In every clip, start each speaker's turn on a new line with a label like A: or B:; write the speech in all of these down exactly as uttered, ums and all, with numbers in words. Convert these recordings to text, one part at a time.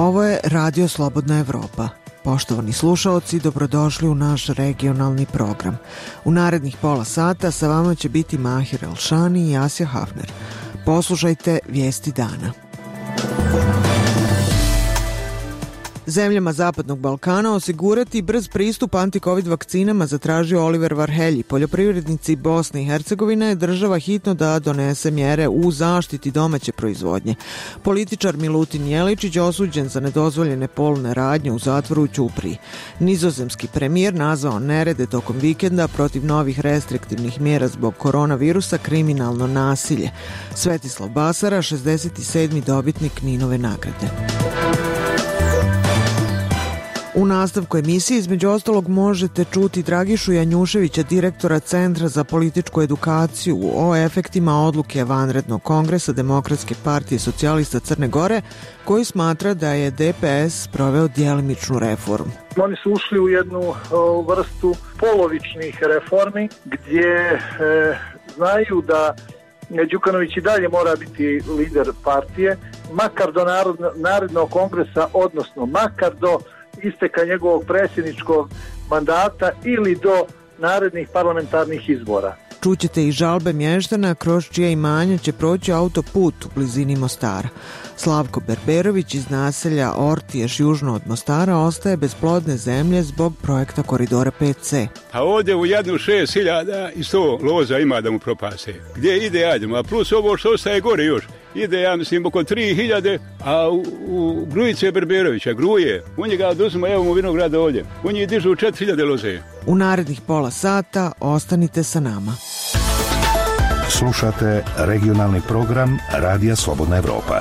A: Ovo je Radio Slobodna Evropa. Poštovani slušaoci, dobrodošli u naš regionalni program. U narednih pola sata sa vama će biti Mahir Elšani i Asja Hafner. Poslušajte vijesti dana. Zemljama Zapadnog Balkana osigurati brz pristup antikovid vakcinama zatražio Oliver Varhelji. Poljoprivrednici Bosne i Hercegovine je država hitno da donese mjere u zaštiti domaće proizvodnje. Političar Milutin Jeličić osuđen za nedozvoljene polne radnje u zatvoru u Ćupriji. Nizozemski premijer nazvao nerede tokom vikenda protiv novih restriktivnih mjera zbog koronavirusa kriminalno nasilje. Svetislav Basara, šezdeset sedmi dobitnik Ninove nagrade. U nastavku emisije između ostalog možete čuti Dragišu Janjuševića, direktora Centra za političku edukaciju, o efektima odluke vanrednog kongresa Demokratske partije socijalista Crne Gore, koji smatra da je D P S proveo djelimičnu reformu.
B: Oni su ušli u jednu o, vrstu polovičnih reformi gdje e, znaju da Đukanović i dalje mora biti lider partije, makar do narednog kongresa, odnosno makar do isteka njegovog predsjedničkog mandata ili do narednih parlamentarnih izbora.
A: Čućete i žalbe mještana kroz čija imanja će proći autoput u blizini Mostara. Slavko Berberović iz naselja Ortiješ južno od Mostara ostaje bez plodne zemlje zbog projekta Koridora pet C.
C: A ovdje u jednu šest hiljada i sto loza ima da mu propase. Gdje ide, ajdemo, a plus ovo što ostaje gore još. Ide, ja mislim, oko tri hiljade, a u, u Grujice Berberovića, Gruje, u njega oduzimo, evo mu vinograda ovdje. U njih dižu četiri hiljade loze.
A: U narednih pola sata ostanite sa nama.
D: Slušate regionalni program Radija Slobodna Evropa.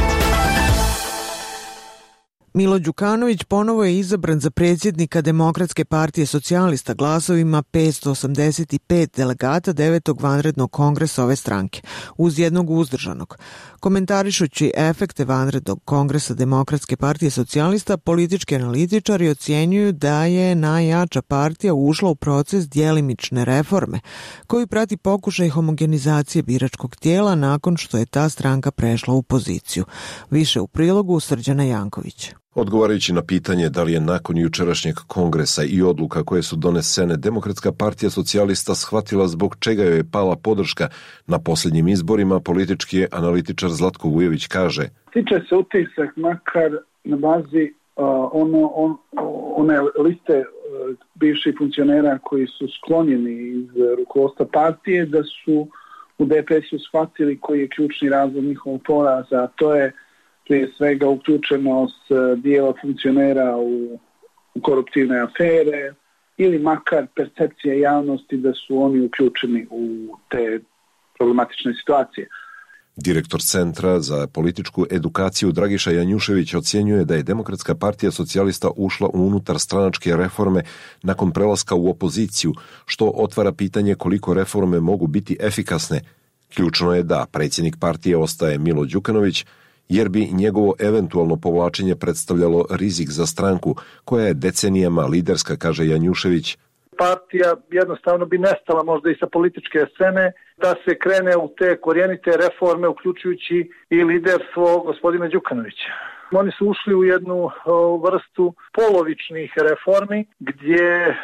A: Milo Đukanović ponovo je izabran za predsjednika Demokratske partije socijalista glasovima petsto osamdeset pet delegata devetog vanrednog kongresa ove stranke, uz jednog uzdržanog. Komentarišući efekte vanrednog kongresa Demokratske partije socijalista, politički analitičari ocjenjuju da je najjača partija ušla u proces djelimične reforme, koji prati pokušaj homogenizacije biračkog tijela nakon što je ta stranka prešla u opoziciju. Više u prilogu Srđana Janković.
E: Odgovarajući na pitanje da li je nakon jučerašnjeg kongresa i odluka koje su donesene Demokratska partija socijalista shvatila zbog čega joj je pala podrška na posljednjim izborima, politički analitičar Zlatko Vujović kaže:
F: Tiče se utisak makar na bazi uh, ono, on, one liste uh, bivših funkcionera koji su sklonjeni iz rukovodstva partije, da su u D P S-u shvatili koji je ključni razlog njihovog poraza, a to je prije svega uključenost dijela funkcionera u, u koruptivne afere ili makar percepcija javnosti da su oni uključeni u te problematične situacije.
E: Direktor Centra za političku edukaciju Dragiša Janjušević ocjenjuje da je Demokratska partija socijalista ušla u unutar stranačke reforme nakon prelaska u opoziciju, što otvara pitanje koliko reforme mogu biti efikasne. Ključno je da predsjednik partije ostaje Milo Đukanović, jer bi njegovo eventualno povlačenje predstavljalo rizik za stranku koja je decenijama liderska, kaže Janjušević.
B: Partija jednostavno bi nestala možda i sa političke scene, da se krene u te korijenite reforme, uključujući i liderstvo gospodina Đukanovića. Oni su ušli u jednu o, vrstu polovičnih reformi gdje e,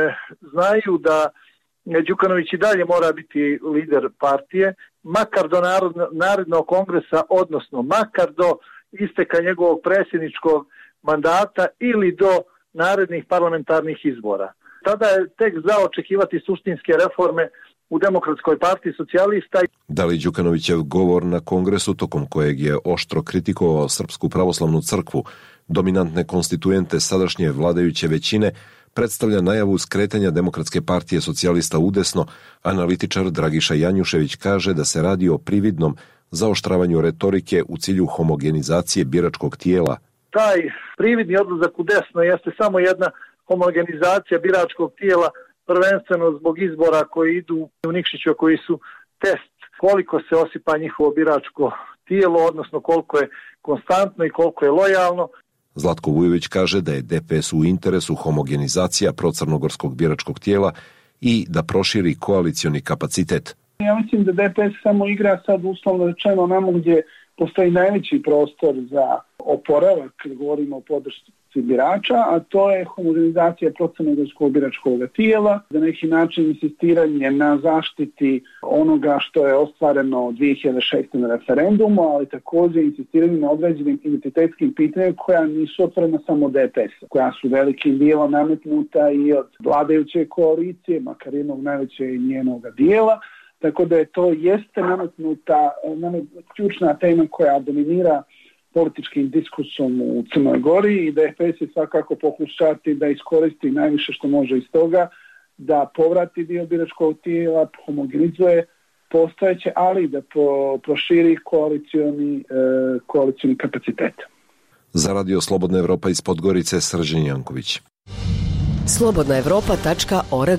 B: znaju da Đukanović i dalje mora biti lider partije, makar do narednog kongresa, odnosno makar do isteka njegovog predsjedničkog mandata ili do narednih parlamentarnih izbora. Tada je tek za očekivati suštinske reforme u Demokratskoj partiji socijalista.
E: Da li Đukanovićev govor na kongresu, tokom kojeg je oštro kritikovao Srpsku pravoslavnu crkvu, dominantne konstituente sadašnje vladajuće većine, predstavlja najavu skretanja Demokratske partije socijalista udesno, analitičar Dragiša Janjušević kaže da se radi o prividnom zaoštravanju retorike u cilju homogenizacije biračkog tijela.
B: Taj prividni odlazak u desno jeste samo jedna homogenizacija biračkog tijela, prvenstveno zbog izbora koji idu u Nikšiću, koji su test koliko se osipa njihovo biračko tijelo, odnosno koliko je konstantno i koliko je lojalno.
E: Zlatko Vujović kaže da je D P S u interesu homogenizacija procrnogorskog biračkog tijela i da proširi koalicioni kapacitet.
F: Ja mislim da D P S samo igra sad uslovno rečeno namo gdje postoji najveći prostor za oporavak kad govorimo o podršci birača, a to je homogenizacija crnogorskog biračkog tijela, za neki način insistiranje na zaštiti onoga što je ostvareno dvije hiljade šeste. na referendumu, ali također insistiranje na određenim identitetskim pitanjima koja nisu otvorena samo D P S-a, koja su velikim dijelom nametnuta i od vladajuće koalicije, makar jednog najvećeg njenog dijela, tako da je to jeste nametnuta, nametnuta ključna tema koja dominira političkim diskursom u Crnoj Gori i da je F S svakako pokušati da iskoristi najviše što može iz toga, da povrati dio biračkog tijela, homogenizuje postojeće, ali da po, proširi koalicioni, e, koalicioni kapacitet.
E: Za Radio Slobodna Evropa iz Podgorice, Srđan Janković.
G: slobodna evropa tačka org.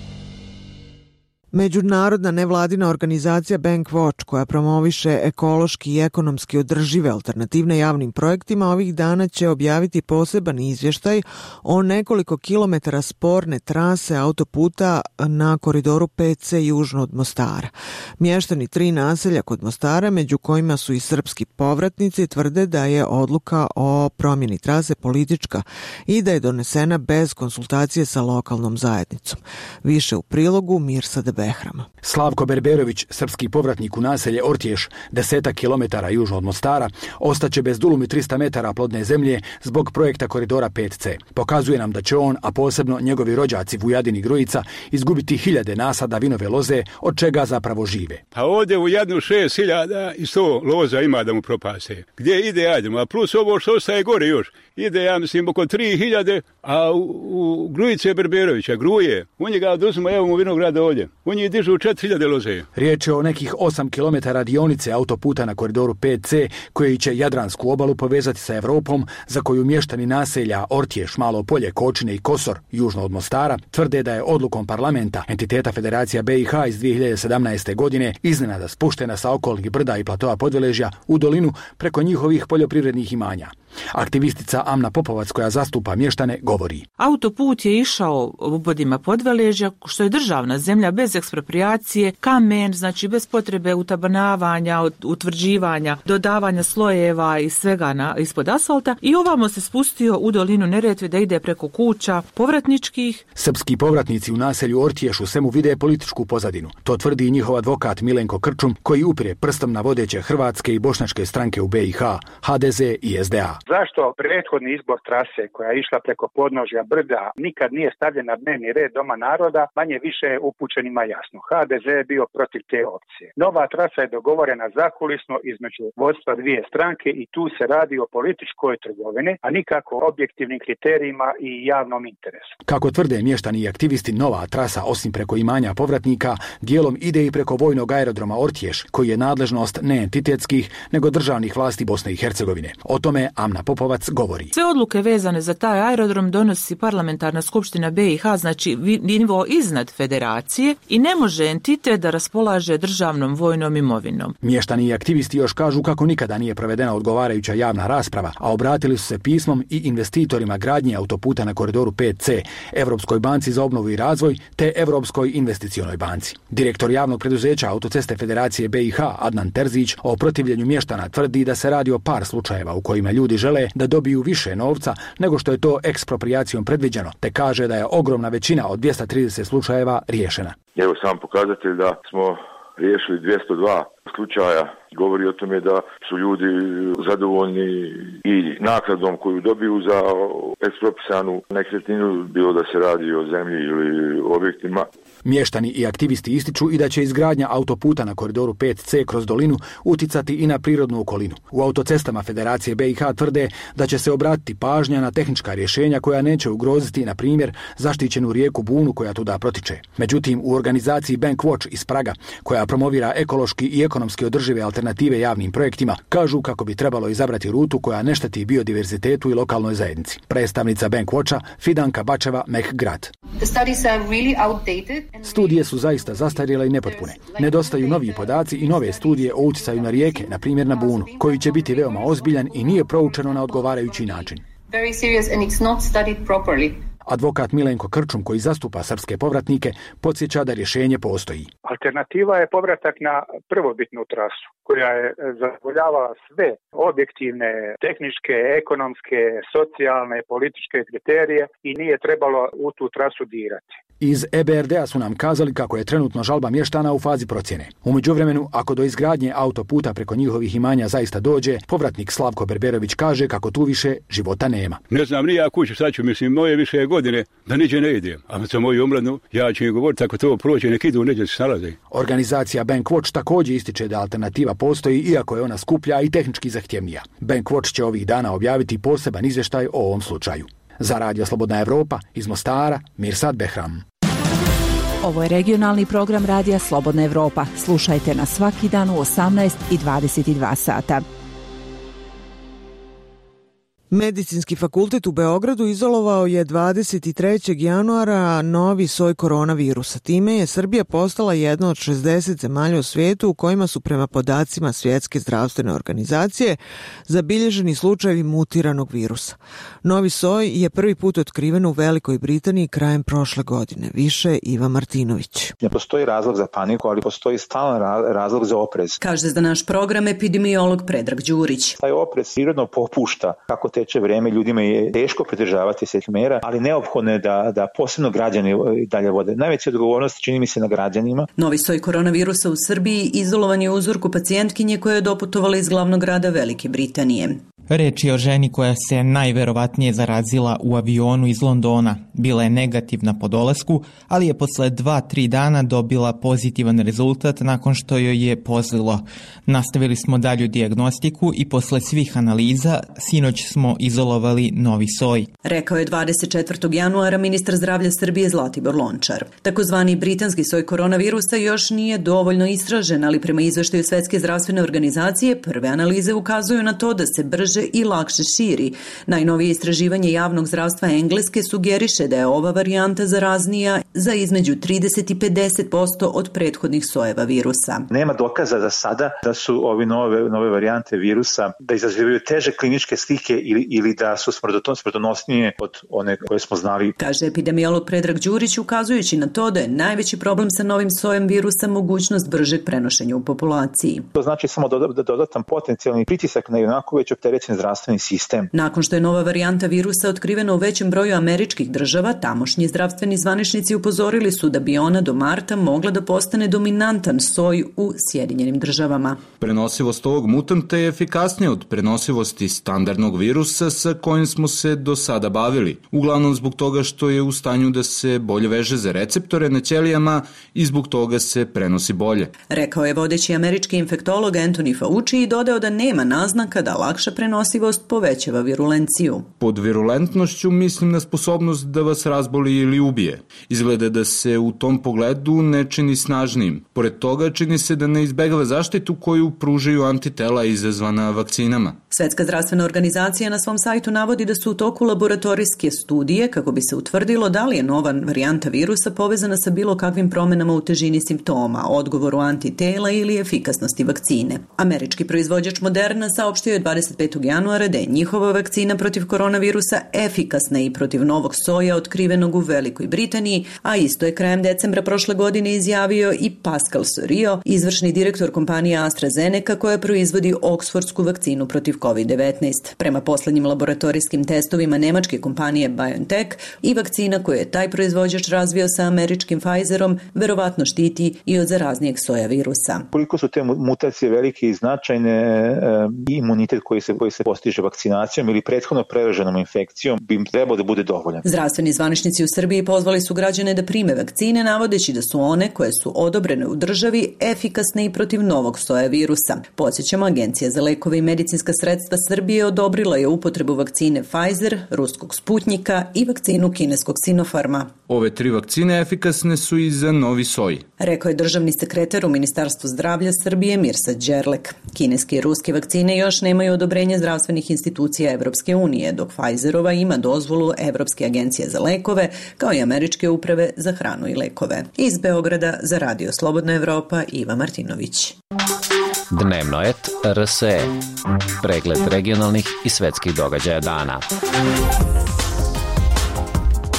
A: Međunarodna nevladina organizacija Bankwatch, koja promoviše ekološki i ekonomski održive alternativne javnim projektima, ovih dana će objaviti poseban izvještaj o nekoliko kilometara sporne trase autoputa na koridoru pet C južno od Mostara. Mještani tri naselja kod Mostara, među kojima su i srpski povratnici, tvrde da je odluka o promjeni trase politička i da je donesena bez konsultacije sa lokalnom zajednicom. Više u prilogu Mirsad Behrama.
H: Slavko Berberović, srpski povratnik u naselje Ortješ, desetak kilometara južno od Mostara, ostaće bez dulum i trista metara plodne zemlje zbog projekta koridora pet C. Pokazuje nam da će on, a posebno njegovi rođaci Vujadin i Grujica, izgubiti hiljade nasada vinove loze, od čega zapravo žive.
C: A ovdje u jednu šest hiljada i sto loza ima da mu propase. Gdje ide, ajdemo, a plus ovo što ostaje gore još. Ide, ja mislim, oko tri hiljade, a u, u Grujice Berberovića, Gruje, u njega oduzimo, evo mu vinograda ovdje. U njih dižu četiri hiljade loze.
H: Riječ je o nekih osam kilometara dionice autoputa na koridoru pet C, koji će Jadransku obalu povezati sa Evropom, za koju mještani naselja Ortješ, Malo Polje, Kočine i Kosor, južno od Mostara, tvrde da je odlukom parlamenta, entiteta Federacija B i H iz dvije hiljade sedamnaeste. godine, iznenada spuštena sa okolnih brda i platoa Podveležja u dolinu preko njihovih poljoprivrednih imanja. Aktivistica Amna Popovac, koja zastupa mještane, govori:
I: Autoput je išao obodima Podveležja, što je državna zemlja, bez ekspropriacije, kamen, znači bez potrebe utabanavanja, utvrđivanja, dodavanja slojeva i svega na, ispod asfalta, i ovamo se spustio u dolinu Neretve da ide preko kuća povratničkih.
H: Srpski povratnici u naselju Ortješ u svemu vide političku pozadinu. To tvrdi njihov advokat Milenko Krčum, koji upire prstom na vodeće hrvatske i bošnjačke stranke u B i H, H D Z i S D A.
J: Zašto prethodni izbor trase koja je išla preko podnožja brda nikad nije stavljen na dnevni red Doma naroda, manje više je upućenima jasno. H D Z je bio protiv te opcije. Nova trasa je dogovorena zakulisno između vodstva dvije stranke i tu se radi o političkoj trgovini, a nikako objektivnim kriterijima i javnom interesu.
H: Kako tvrde mještani i aktivisti, nova trasa, osim preko imanja povratnika, dijelom ide i preko vojnog aerodroma Ortješ, koji je nadležnost ne entitetskih, nego državnih vlasti Bosne i Hercegovine. O tome Amna Popovac govori:
I: Sve odluke vezane za taj aerodrom donosi parlamentarna skupština B i H, znači nivo iznad federacije, i ne može entitet da raspolaže državnom vojnom imovinom.
H: Mještani i aktivisti još kažu kako nikada nije provedena odgovarajuća javna rasprava, a obratili su se pismom i investitorima gradnje autoputa na koridoru pet C, Evropskoj banci za obnovu i razvoj te Evropskoj investicionoj banci. Direktor javnog preduzeća Autoceste Federacije B i H, Adnan Terzić, o protivljenju mještana tvrdi da se radi o par slučajeva u kojima ljudi žele da dobiju više novca nego što je to eksproprijacijom predviđeno, te kaže da je ogromna većina od dvjesto trideset slučajeva riješena.
K: Evo sam pokazatelj da smo riješili dvjesto dva slučaja. Govori o tome da su ljudi zadovoljni i naknadom koju dobiju za ekspropisanu nekretninu, bilo da se radi o zemlji ili objektima.
H: Mještani i aktivisti ističu i da će izgradnja autoputa na koridoru pet C kroz dolinu uticati i na prirodnu okolinu. U autocestama Federacije B i H tvrde da će se obratiti pažnja na tehnička rješenja koja neće ugroziti, na primjer, zaštićenu rijeku Bunu koja tuda protiče. Međutim, u organizaciji Bankwatch iz Praga, koja promovira ekološki i ekonomski održive alternative javnim projektima, kažu kako bi trebalo izabrati rutu koja ne šteti biodiverzitetu i lokalnoj zajednici. Predstavnica Bankwatcha Fidanka Bačeva Mehgrad: Studije su zaista zastarjele i nepotpune. Nedostaju novi podaci i nove studije o utjecaju na rijeke, na primjer na Bunu, koji će biti veoma ozbiljan i nije proučeno na odgovarajući način. Advokat Milenko Krčum, koji zastupa srpske povratnike, podsjeća da rješenje postoji.
J: Alternativa je povratak na prvobitnu trasu koja je zadovoljavala sve objektivne, tehničke, ekonomske, socijalne, političke kriterije i nije trebalo u tu trasu dirati.
H: Iz E B R D-a su nam kazali kako je trenutno žalba mještana u fazi procjene. U međuvremenu, ako do izgradnje autoputa preko njihovih imanja zaista dođe, povratnik Slavko Berberović kaže kako tu više života nema.
C: Ne znam ni ja kuću, sad ću, mislim, moje više godine da niđe ne idem. A za moju omladnu, ja ću im govoriti ako to prođe, nek idu, neđe se nalaze.
H: Organizacija Bankwatch također ističe da alternativa postoji, iako je ona skuplja i tehnički zahtjevnija. Bankwatch će ovih dana objaviti poseban izvještaj o ovom slučaju. Za Radio Slobodna Evropa, iz Mostara, Mirsad Behram.
L: Ovo je regionalni program Radija Slobodna Evropa. Slušajte nas svaki dan u osamnaest i dvadeset dva sata.
A: Medicinski fakultet u Beogradu izolovao je dvadeset trećeg januara novi soj koronavirusa. Time je Srbija postala jedna od šezdeset zemalja u svijetu u kojima su prema podacima Svjetske zdravstvene organizacije zabilježeni slučajevi mutiranog virusa. Novi soj je prvi put otkriven u Velikoj Britaniji krajem prošle godine. Više Iva Martinović.
M: Ne postoji razlog za paniku, ali postoji stalan razlog za oprez.
N: Kaže za naš program epidemiolog Predrag Đurić.
M: Taj oprez prirodno popušta kako teče vreme, ljudima je teško pridržavati se mera, ali neophodno je da, da posebno građani dalje vode. Najveća odgovornost čini mi se na građanima.
N: Novi soj koronavirusa u Srbiji izolovan je u uzorku pacijentkinje koja je doputovala iz glavnog grada Velike Britanije.
O: Reč je o ženi koja se najverovatnije zarazila u avionu iz Londona. Bila je negativna po dolasku, ali je posle dva tri dana dobila pozitivan rezultat nakon što joj je pozlilo. Nastavili smo dalju dijagnostiku i posle svih analiza sinoć smo izolovali novi soj.
N: Rekao je dvadeset četvrtog januara ministar zdravlja Srbije Zlatibor Lončar. Takozvani britanski soj koronavirusa još nije dovoljno istražen, ali prema izveštaju Svetske zdravstvene organizacije prve analize ukazuju na to da se brže i lakše širi. Najnovije istraživanje javnog zdravstva Engleske sugeriše da je ova varijanta zaraznija za između trideset i pedeset posto od prethodnih sojeva virusa.
M: Nema dokaza za sada da su ovi nove, nove varijante virusa da izazivaju teže kliničke slike ili, ili da su smrtonosnije od one koje smo znali.
N: Kaže epidemiolog Predrag Đurić, ukazujući na to da je najveći problem sa novim sojem virusa mogućnost bržeg prenošenja u populaciji.
M: To znači samo dodatan potencijalni pritisak na onako već opterećen zdravstveni sistem.
N: Nakon što je nova varijanta virusa otkrivena u većem broju američkih država, tamošnji zdravstveni zvaničnici upozorili su da bi ona do marta mogla da postane dominantan soj u Sjedinjenim državama.
P: Prenosivost ovog mutanta je efikasnija od prenosivosti standardnog virusa sa kojim smo se do sada bavili, uglavnom zbog toga što je u stanju da se bolje veže za receptore na ćelijama i zbog toga se prenosi bolje.
N: Rekao je vodeći američki infektolog Anthony Fauci i dodao da nema naznaka da lakša prenosivost povećava virulenciju.
P: Pod virulentnošću mislim na sposobnost da vas razboli ili ubije. Izgleda da se u tom pogledu ne čini snažnijim. Pored toga čini se da ne izbegava zaštitu koju pružaju antitela izazvana vakcinama.
N: Svetska zdravstvena organizacija na svom sajtu navodi da su u toku laboratorijske studije kako bi se utvrdilo da li je nova varijanta virusa povezana sa bilo kakvim promenama u težini simptoma, odgovoru antitela ili efikasnosti vakcine. Američki proizvođač Moderna saopštio je dvadeset petog januara da je njihova vakcina protiv koronavirusa efikasna i protiv novog soja otkrivenog u Velikoj Britaniji, a isto je krajem decembra prošle godine izjavio i Pascal Soriot, izvršni direktor kompanije AstraZeneca koja proizvodi oksfordsku vakcinu protiv kovid devetnaest. Prema poslednjim laboratorijskim testovima nemačke kompanije BioNTech i vakcina koju je taj proizvođač razvio sa američkim Pfizerom verovatno štiti i od zaraznijeg soja virusa.
M: Koliko su te mutacije velike i značajne, imunitet koji se, koji se postiže vakcinacijom ili prethodno preraženom infekcijom bi im trebao da bude dovoljan.
N: Zdravstveni zvaničnici u Srbiji pozvali su građane da prime vakcine, navodeći da su one koje su odobrene u državi efikasne i protiv novog soja virusa. Podsjećamo, Agencija za lekove i medicinska sredstva Srbije odobrila je upotrebu vakcine Pfizer, ruskog Sputnjika i vakcinu kineskog Sinopharma.
P: Ove tri vakcine efikasne su i za novi soj,
N: rekao je državni sekretar u Ministarstvu zdravlja Srbije Mirsad Đerlek. Kineske i ruske vakcine još nemaju odobrenje zdravstvenih institucija Evropske unije, dok Pfizerova ima dozvolu Evropske agencije za lekove, kao i Američke uprave za hranu i lekove. Iz Beograda za Radio Slobodna Evropa, Iva Martinović.
Q: Dnevno et R S E. Pregled regionalnih i svetskih događaja dana.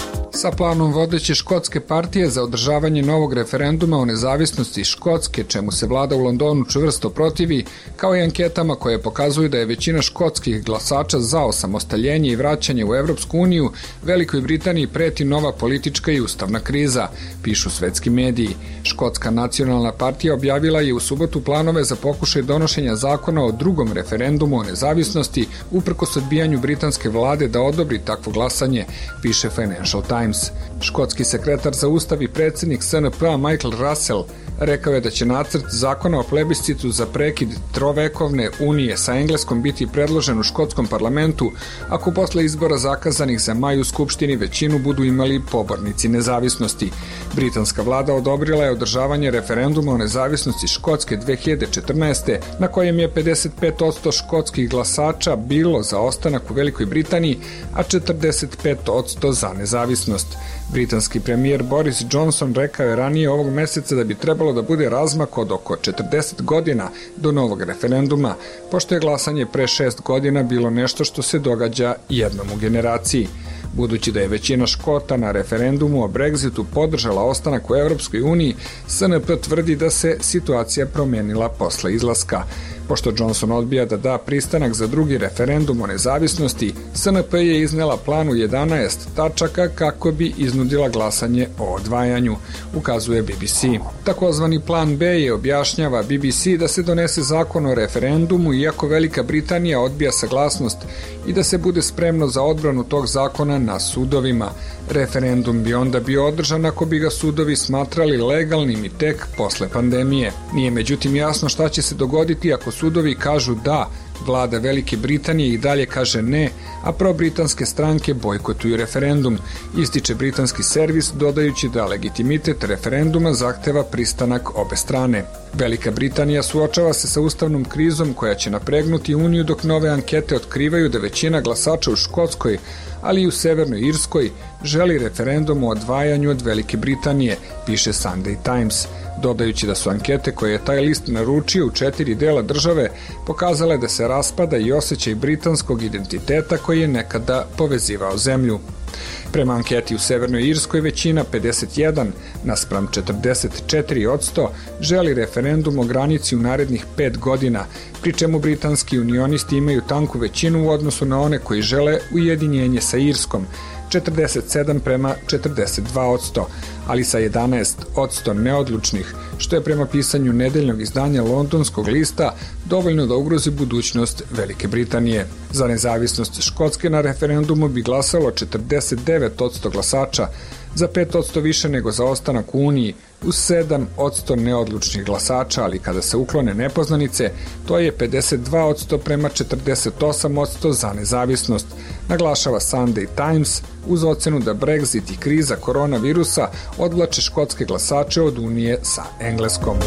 R: sa planom vodeće škotske partije za održavanje novog referenduma o nezavisnosti Škotske, čemu se vlada u Londonu čvrsto protivi, kao i anketama koje pokazuju da je većina škotskih glasača za osamostaljenje i vraćanje u Evropsku uniju, Velikoj Britaniji preti nova politička i ustavna kriza, pišu svetski mediji. Škotska nacionalna partija objavila je u subotu planove za pokušaj donošenja zakona o drugom referendumu o nezavisnosti uprkos odbijanju britanske vlade da odobri takvo glasanje, piše Financial Times. Škotski sekretar za ustav i predsjednik S N P-a Michael Russell rekao je da će nacrt zakona o plebiscitu za prekid trovekovne unije sa Engleskom biti predložen u škotskom parlamentu ako posle izbora zakazanih za maj u Skupštini većinu budu imali pobornici nezavisnosti. Britanska vlada odobrila je održavanje referenduma o nezavisnosti Škotske dve hiljade četrnaeste. na kojem je pedeset pet posto škotskih glasača bilo za ostanak u Velikoj Britaniji, a četrdeset pet posto za nezavisnost. Britanski premijer Boris Johnson rekao je ranije ovog meseca da bi trebalo da bude razmak od oko četrdeset godina do novog referenduma, pošto je glasanje pre šest godina bilo nešto što se događa jednom u generaciji. Budući da je većina Škota na referendumu o Brexitu podržala ostanak u Evropskoj uniji, S N P tvrdi da se situacija promenila posle izlaska. Pošto Johnson odbija da da pristanak za drugi referendum o nezavisnosti, S N P je iznela plan u jedanaest tačaka kako bi iznudila glasanje o odvajanju, ukazuje B B C. Takozvani plan B je, objašnjava B B C, da se donese zakon o referendumu iako Velika Britanija odbija saglasnost i da se bude spremno za odbranu tog zakona na sudovima. Referendum bi onda bio održan ako bi ga sudovi smatrali legalnim i tek posle pandemije. Nije međutim jasno šta će se dogoditi ako sudovi kažu da, vlada Velike Britanije i dalje kaže ne, a probritanske stranke bojkotuju referendum, ističe britanski servis dodajući da legitimitet referenduma zahteva pristanak obe strane. Velika Britanija suočava se sa ustavnom krizom koja će napregnuti Uniju dok nove ankete otkrivaju da većina glasača u Škotskoj, ali i u Severnoj Irskoj, želi referendum o odvajanju od Velike Britanije, piše Sunday Times, dodajući da su ankete koje je taj list naručio u četiri dela države pokazale da se raspada i osjećaj britanskog identiteta koji je nekada povezivao zemlju. Prema anketi u Severnoj Irskoj većina pedeset jedan naspram četrdeset četiri posto želi referendum o granici u narednih pet godina, pri čemu britanski unionisti imaju tanku većinu u odnosu na one koji žele ujedinjenje sa Irskom, četrdeset sedam prema četrdeset dva posto, ali sa jedanaest posto neodlučnih, što je prema pisanju nedeljnog izdanja londonskog lista dovoljno da ugrozi budućnost Velike Britanije. Za nezavisnost Škotske na referendumu bi glasalo četrdeset devet posto glasača, za pet posto više nego za ostanak u Uniji, uz sedam posto neodlučnih glasača, ali kada se uklone nepoznanice, to je pedeset dva posto prema četrdeset osam posto za nezavisnost, naglašava Sunday Times, uz ocenu da Brexit i kriza koronavirusa odvlače škotske glasače od Unije sa Engleskom.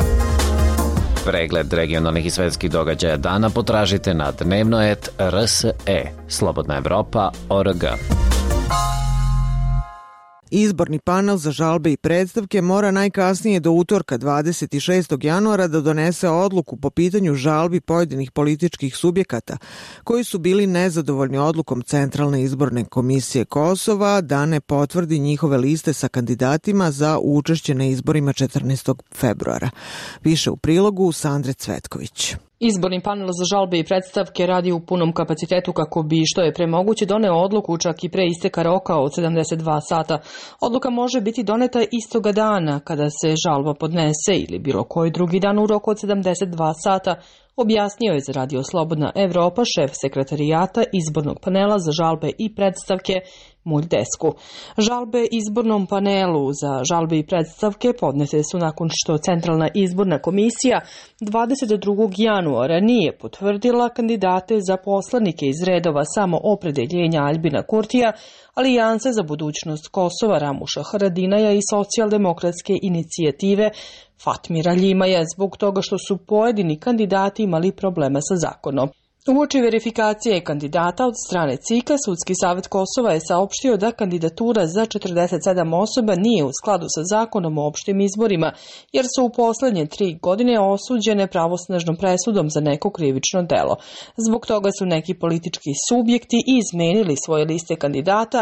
Q: Pregled regionalnih i svetskih događaja dana potražite na dnevnoet R S E, Slobodna Evropa, O R G.
A: Izborni panel za žalbe i predstavke mora najkasnije do utorka dvadeset šestog januara da donese odluku po pitanju žalbi pojedinih političkih subjekata koji su bili nezadovoljni odlukom Centralne izborne komisije Kosova da ne potvrdi njihove liste sa kandidatima za učešće na izborima četrnaestog februara. Više u prilogu Sandre Cvetković.
S: Izborni panel za žalbe i predstavke radi u punom kapacitetu kako bi što je pre moguće doneo odluku čak i pre isteka roka od sedamdeset dva sata. Odluka može biti doneta istoga dana kada se žalba podnese ili bilo koji drugi dan u roku od sedamdeset dva sata, objasnio je za Radio Slobodna Evropa šef sekretarijata izbornog panela za žalbe i predstavke Mulj Desku. Žalbe izbornom panelu za žalbe i predstavke podnete su nakon što Centralna izborna komisija dvadeset drugog januara nije potvrdila kandidate za poslanike iz redova samo opredeljenja Aljbina Kurtija, Alijanse za budućnost Kosova Ramuša Haradinaja i socijaldemokratske inicijative Fatmira Ljimaja zbog toga što su pojedini kandidati imali problema sa zakonom. Uoči verifikacije kandidata od strane C I K-a, Sudski savjet Kosova je saopštio da kandidatura za četrdeset sedam osoba nije u skladu sa zakonom o opštim izborima, jer su u poslednje tri godine osuđene pravosnažnom presudom za neko krivično delo. Zbog toga su neki politički subjekti izmenili svoje liste kandidata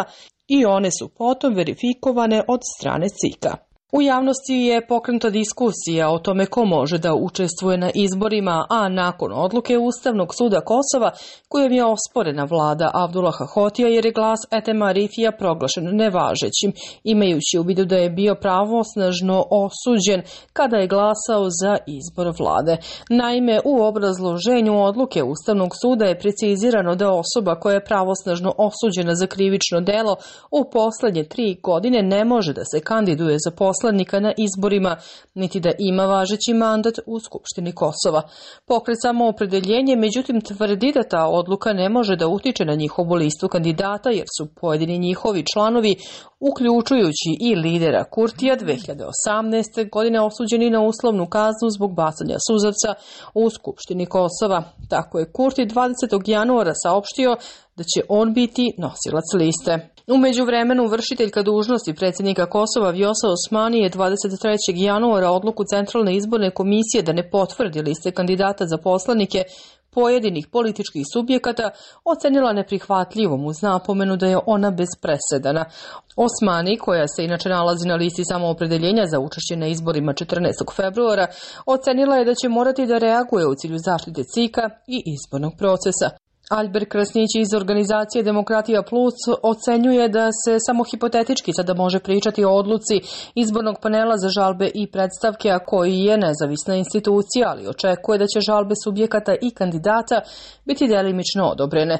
S: i one su potom verifikovane od strane C I K-a. U javnosti je pokrenuta diskusija o tome ko može da učestvuje na izborima, a nakon odluke Ustavnog suda Kosova, kojom je osporena vlada Abdullaha Hotija jer je glas Etema Arifija proglašen nevažećim, imajući u vidu da je bio pravosnažno osuđen kada je glasao za izbor vlade. Naime, u obrazloženju odluke Ustavnog suda je precizirano da osoba koja je pravosnažno osuđena za krivično delo u poslednje tri godine ne može da se kandiduje za poslanika na izborima, niti da ima važeći mandat u Skupštini Kosova. Pokret Samoopredeljenje, međutim, tvrdi da ta odluka ne može da utiče na njihovu listu kandidata, jer su pojedini njihovi članovi, uključujući i lidera Kurtija, dve hiljade osamnaeste. godine osuđeni na uslovnu kaznu zbog bacanja suzavca u Skupštini Kosova. Tako je Kurti dvadesetog januara saopštio da će on biti nosilac liste. U međuvremenu, vršiteljka dužnosti predsjednika Kosova Vjosa Osmani je dvadeset trećeg januara odluku Centralne izborne komisije da ne potvrdi liste kandidata za poslanike pojedinih političkih subjekata ocenila neprihvatljivom uz napomenu da je ona bez presedana. Osmani, koja se inače nalazi na listi Samoopredeljenja za učešće na izborima četrnaestog februara, ocenila je da će morati da reaguje u cilju zaštite C I K-a i izbornog procesa. Albert Krasnić iz organizacije Demokratija Plus ocenjuje da se samo hipotetički sada može pričati o odluci izbornog panela za žalbe i predstavke, a koji je nezavisna institucija, ali očekuje da će žalbe subjekata i kandidata biti delimično odobrene.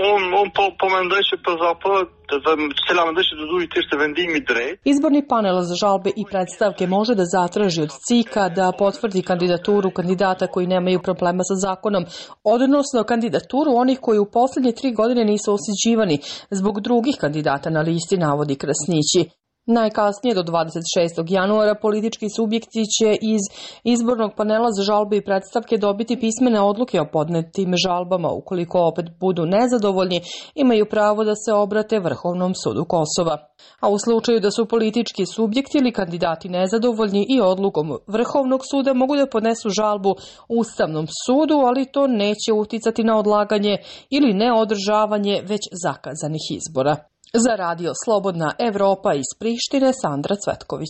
S: Izborni panel za žalbe i predstavke može da zatraži od C I K-a da potvrdi kandidaturu kandidata koji nemaju problema sa zakonom, odnosno kandidaturu onih koji u posljednje tri godine nisu osuđivani zbog drugih kandidata na listi, navodi Krasnići. Najkasnije do dvadeset šestog januara politički subjekti će iz izbornog panela za žalbe i predstavke dobiti pismene odluke o podnetim žalbama. Ukoliko opet budu nezadovoljni, imaju pravo da se obrate Vrhovnom sudu Kosova. A u slučaju da su politički subjekti ili kandidati nezadovoljni i odlukom Vrhovnog suda, mogu da podnesu žalbu Ustavnom sudu, ali to neće uticati na odlaganje ili neodržavanje već zakazanih izbora. Za radio Slobodna Evropa iz Prištine, Sandra Cvetković.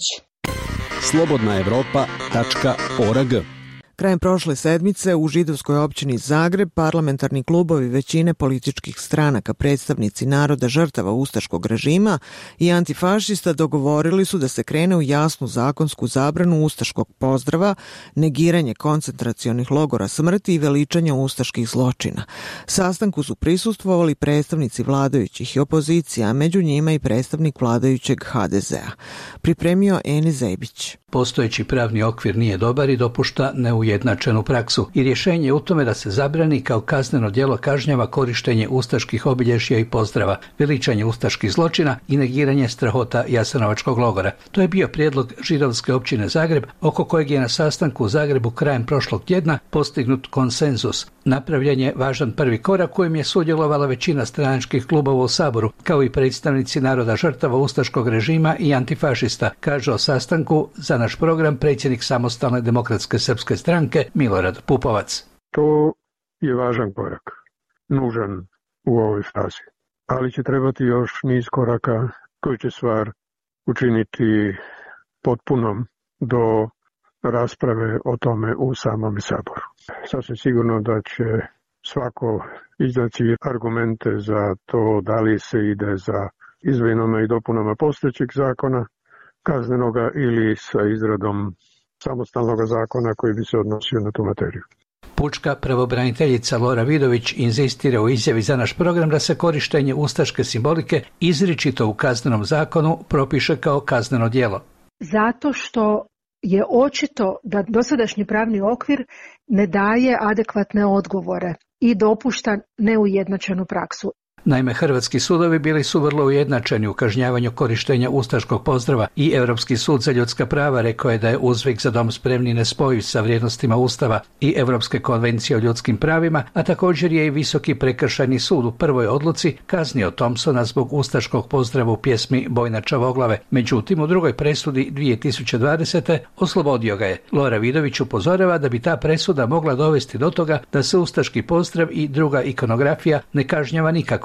T: slobodna evropa tačka org.
A: Krajem prošle sedmice u židovskoj općini Zagreb parlamentarni klubovi većine političkih stranaka, predstavnici naroda žrtava ustaškog režima i antifašista dogovorili su da se krene u jasnu zakonsku zabranu ustaškog pozdrava, negiranje koncentracionih logora smrti i veličanja ustaških zločina. Sastanku su prisustvovali predstavnici vladajućih i opozicija, a među njima i predstavnik vladajućeg ha de zea. Pripremio Eni Zebić.
U: Postojeći pravni okvir nije dobar i dopušta neujednačenu praksu i rješenje je u tome da se zabrani kao kazneno djelo kažnjava korištenje ustaških obilježja i pozdrava, veličanje ustaških zločina i negiranje strahota Jasenovačkog logora. To je bio prijedlog židovske općine Zagreb, oko kojeg je na sastanku u Zagrebu krajem prošlog tjedna postignut konsenzus. Napravljen je važan prvi korak kojim je sudjelovala većina stranačkih klubova u Saboru, kao i predstavnici naroda žrtava ustaškog režima i antifašista, kaže o sastanku za naš program predsjednik Samostalne demokratske srpske stranke Milorad Pupovac.
V: To je važan korak, nužan u ovoj fazi, ali će trebati još niz koraka koji će stvar učiniti potpunom do rasprave o tome u samom Saboru. Sasvim sigurno da će svako iznaći argumente za to da li se ide za izmjenama i dopunama postojećeg zakona kaznenoga ili sa izradom samostalnog zakona koji bi se odnosio na tu materiju.
U: Pučka pravobraniteljica Lora Vidović inzistira u izjavi za naš program da se korištenje ustaške simbolike izričito u kaznenom zakonu propiše kao kazneno djelo.
W: Zato što je očito da dosadašnji pravni okvir ne daje adekvatne odgovore i dopušta neujednačenu praksu.
U: Naime, hrvatski sudovi bili su vrlo ujednačeni u kažnjavanju korištenja ustaškog pozdrava i Europski sud za ljudska prava rekao je da je uzvik za dom spremni nespojiv sa vrijednostima Ustava i Europske konvencije o ljudskim pravima, a također je i Visoki prekršajni sud u prvoj odluci kaznio Thompsona zbog ustaškog pozdrava u pjesmi Bojna Čavoglave. Međutim, u drugoj presudi dvije tisuće dvadesete. oslobodio ga je. Lora Vidović upozorava da bi ta presuda mogla dovesti do toga da se ustaški pozdrav i druga ikonografija ne kažnjava nikako,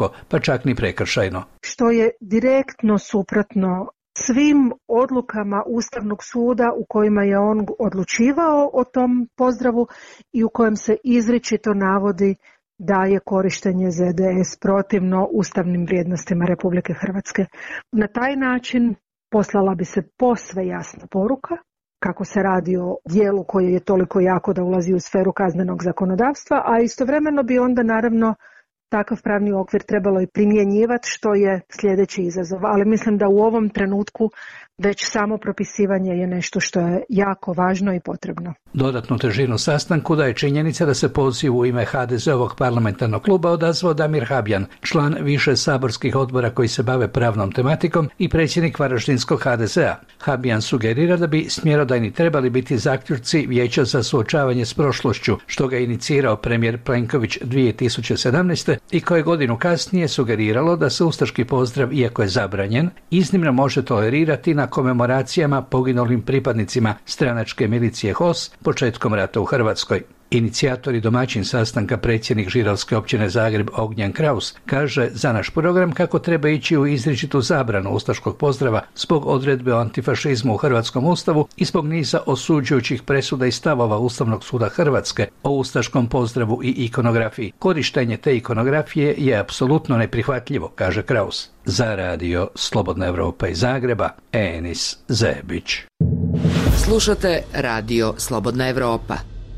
U: nedopustivo, pa čak ni prekršajno.
W: Što je direktno suprotno svim odlukama Ustavnog suda u kojima je on odlučivao o tom pozdravu i u kojem se izričito navodi da je korištenje Z D S protivno ustavnim vrijednostima Republike Hrvatske. Na taj način poslala bi se posve jasna poruka kako se radi o dijelu koje je toliko jako da ulazi u sferu kaznenog zakonodavstva, a istovremeno bi onda naravno takav pravni okvir trebalo i primjenjivati, što je sljedeći izazov. Ali mislim da u ovom trenutku već samo propisivanje je nešto što je jako važno i potrebno.
U: Dodatnu težinu sastanku daje činjenica da se poziv u ime H D Z-ovog parlamentarnog kluba odazvao Damir Habjan, član više saborskih odbora koji se bave pravnom tematikom i predsjednik Varaždinskog H D Z-a. Habjan sugerira da bi smjerodajni trebali biti zaključci Vijeća za suočavanje s prošlošću, što ga je inicirao premijer Plenković dvije tisuće sedamnaeste. i koje godinu kasnije sugeriralo da se ustaški pozdrav, iako je zabranjen, iznimno može tolerirati na komemoracijama poginulim pripadnicima stranačke milicije H O S početkom rata u Hrvatskoj. Inicijator i domaćin sastanka predsjednik Žiralske općine Zagreb Ognjen Kraus kaže za naš program kako treba ići u izričitu zabranu ustaškog pozdrava zbog odredbe o antifašizmu u Hrvatskom ustavu i zbog niza osuđujućih presuda i stavova Ustavnog suda Hrvatske o ustaškom pozdravu i ikonografiji. Korištenje te ikonografije je apsolutno neprihvatljivo, kaže Kraus. Za radio Slobodna Evropa iz Zagreba, Enis Zebić.
G: Slušate radio Slobodna Evropa.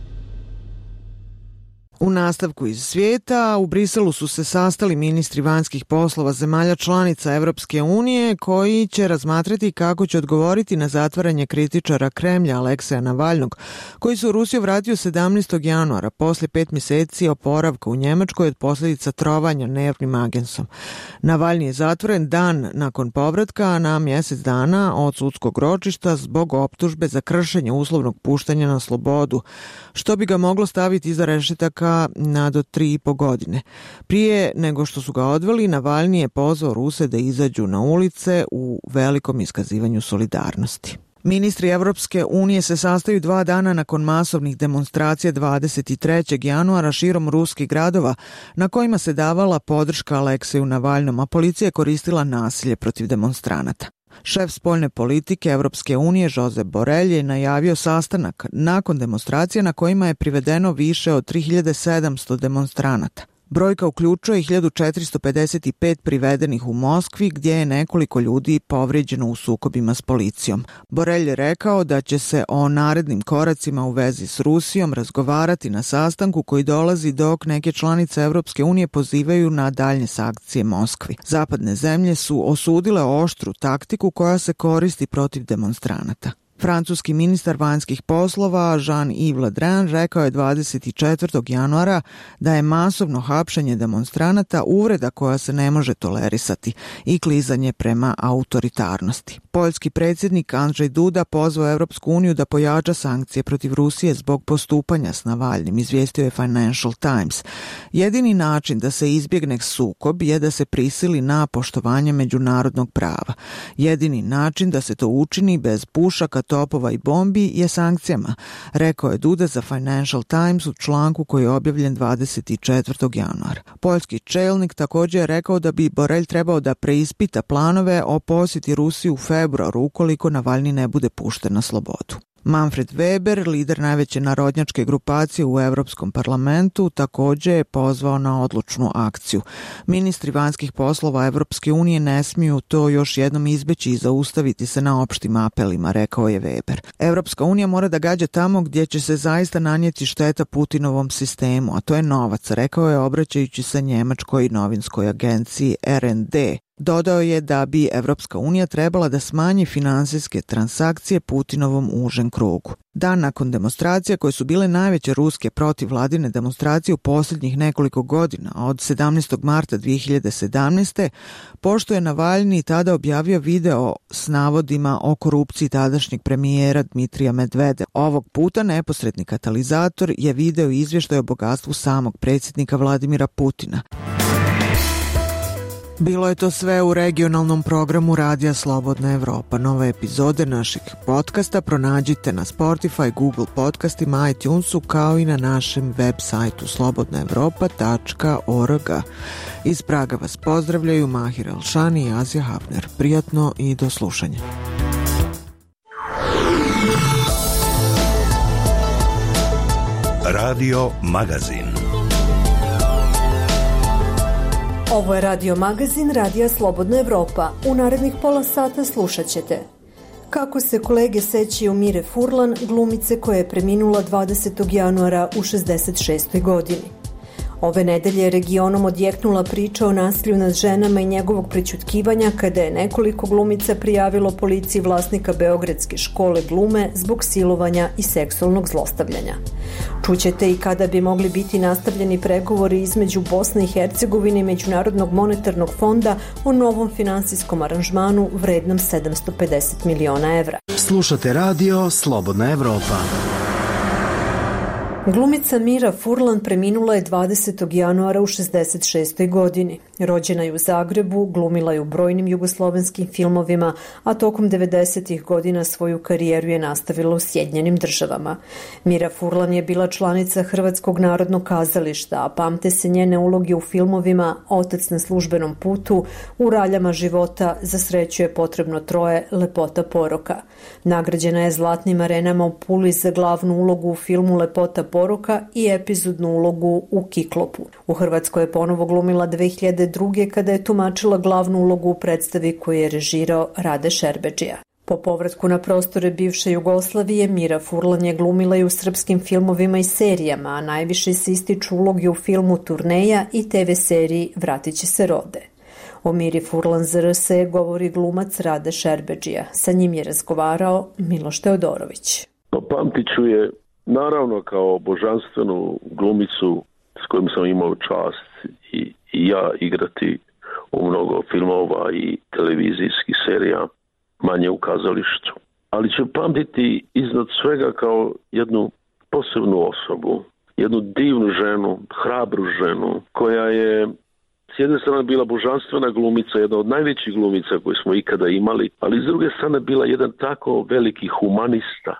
A: U nastavku iz svijeta, u Briselu su se sastali ministri vanjskih poslova zemalja članica Evropske unije koji će razmatrati kako će odgovoriti na zatvaranje kritičara Kremlja Alekseja Navalnog, koji se u Rusiju vratio sedamnaestog januara poslije pet mjeseci oporavka u Njemačkoj od posljedica trovanja nervnim agensom. Navalni je zatvoren dan nakon povratka na mjesec dana od sudskog ročišta zbog optužbe za kršenje uslovnog puštanja na slobodu, što bi ga moglo staviti iza rešetaka na do tri i po godine. Prije nego što su ga odveli, Navalni je pozvao Ruse da izađu na ulice u velikom iskazivanju solidarnosti. Ministri Evropske unije se sastaju dva dana nakon masovnih demonstracija dvadeset trećeg januara širom ruskih gradova na kojima se davala podrška Alekseju Navalnom, a policija je koristila nasilje protiv demonstranata. Šef spoljne politike Evropske unije Josep Borrell je najavio sastanak nakon demonstracija na kojima je privedeno više od tri hiljade sedamsto demonstranata. Brojka uključuje hiljadu četiristo pedeset pet privedenih u Moskvi, gdje je nekoliko ljudi povrijeđeno u sukobima s policijom. Borrell je rekao da će se o narednim koracima u vezi s Rusijom razgovarati na sastanku koji dolazi dok neke članice Evropske unije pozivaju na daljnje sankcije Moskvi. Zapadne zemlje su osudile oštru taktiku koja se koristi protiv demonstranata. Francuski ministar vanjskih poslova Jean-Yves Le Drian rekao je dvadeset četvrtog januara da je masovno hapšenje demonstranata uvreda koja se ne može tolerisati i klizanje prema autoritarnosti. Poljski predsjednik Andrzej Duda pozvao Evropsku uniju da pojača sankcije protiv Rusije zbog postupanja s Navalnim, izvijestio je Financial Times. Jedini način da se izbjegne sukob je da se prisili na poštovanje međunarodnog prava. Jedini način da se to učini bez pušaka, topova i bombi je sankcijama, rekao je Duda za Financial Times u članku koji je objavljen dvadeset četvrtog januara. Poljski čelnik također je rekao da bi Borrell trebao da preispita planove o posjeti Rusiji u februaru ukoliko Navalni ne bude pušten na slobodu. Manfred Weber, lider najveće narodnjačke grupacije u Europskom parlamentu, također je pozvao na odlučnu akciju. Ministri vanjskih poslova Evropske unije ne smiju to još jednom izbeći i zaustaviti se na opštim apelima, rekao je Weber. Evropska unija mora da gađa tamo gdje će se zaista nanijeti šteta Putinovom sistemu, a to je novac, rekao je obraćajući se njemačkoj novinskoj agenciji R N D. Dodao je da bi Evropska unija trebala da smanji finansijske transakcije Putinovom užem krugu. Dan nakon demonstracija koje su bile najveće ruske protivvladine demonstracije u posljednjih nekoliko godina, od sedamnaestog marta dvije hiljade sedamnaeste. pošto je Navalni tada objavio video s navodima o korupciji tadašnjeg premijera Dmitrija Medvedeva. Ovog puta neposredni katalizator je video izvještaj o bogatstvu samog predsjednika Vladimira Putina. Bilo je to sve u regionalnom programu Radija Slobodna Evropa. Nove epizode našeg podcasta pronađite na Spotify, Google podcastima, iTunesu, kao i na našem web sajtu slobodna evropa tačka org. Iz Praga vas pozdravljaju Mahir Elšani i Azija Hafner. Prijatno i do slušanja.
B: Radio Magazin.
D: Ovo je Radio Magazin Radija Slobodna Evropa. U narednih pola sata slušat ćete kako se kolege sećaju Mire Furlan, glumice koja je preminula dvadesetog januara u šezdeset šestoj godini. Ove nedelje je regionom odjeknula priča o nasilju nad ženama i njegovog prećutkivanja kada je nekoliko glumica prijavilo policiji vlasnika Beogradske škole glume zbog silovanja i seksualnog zlostavljanja. Čućete i kada bi mogli biti nastavljeni pregovori između Bosne i Hercegovine i Međunarodnog monetarnog fonda o novom finansijskom aranžmanu vrednom sedamsto pedeset miliona evra.
B: Slušate radio Slobodna Evropa.
D: Glumica Mira Furlan preminula je dvadesetog januara u šezdeset šestoj godini. Rođena je u Zagrebu, glumila je u brojnim jugoslovenskim filmovima, a tokom devedesetih godina svoju karijeru je nastavila u Sjedinjenim Državama. Mira Furlan je bila članica Hrvatskog narodnog kazališta, a pamte se njene uloge u filmovima Otac na službenom putu, U raljama života, Za sreću je potrebno troje, Lepota poroka. Nagrađena je Zlatnim arenama u Puli za glavnu ulogu u filmu Lepota poroka i epizodnu ulogu u Kiklopu. U Hrvatskoj je ponovo glumila dve hiljade druge kada je tumačila glavnu ulogu u predstavi koju je režirao Rade Šerbedžija. Po povratku na prostore bivše Jugoslavije, Mira Furlan je glumila i u srpskim filmovima i serijama, a najviše se ističu uloge u filmu Turneja i te ve seriji Vratit će se Rode. O Miri Furlan za er es e govori glumac Rade Šerbedžija. Sa njim je razgovarao Miloš Teodorović.
F: Pamtit ću je naravno kao božanstvenu glumicu s kojom sam imao čast i, i ja igrati u mnogo filmova i televizijskih serija, manje u kazalištu. Ali ću pamtiti iznad svega kao jednu posebnu osobu, jednu divnu ženu, hrabru ženu, koja je s jedne strane bila božanstvena glumica, jedna od najvećih glumica koje smo ikada imali, ali s druge strane bila jedan tako veliki humanista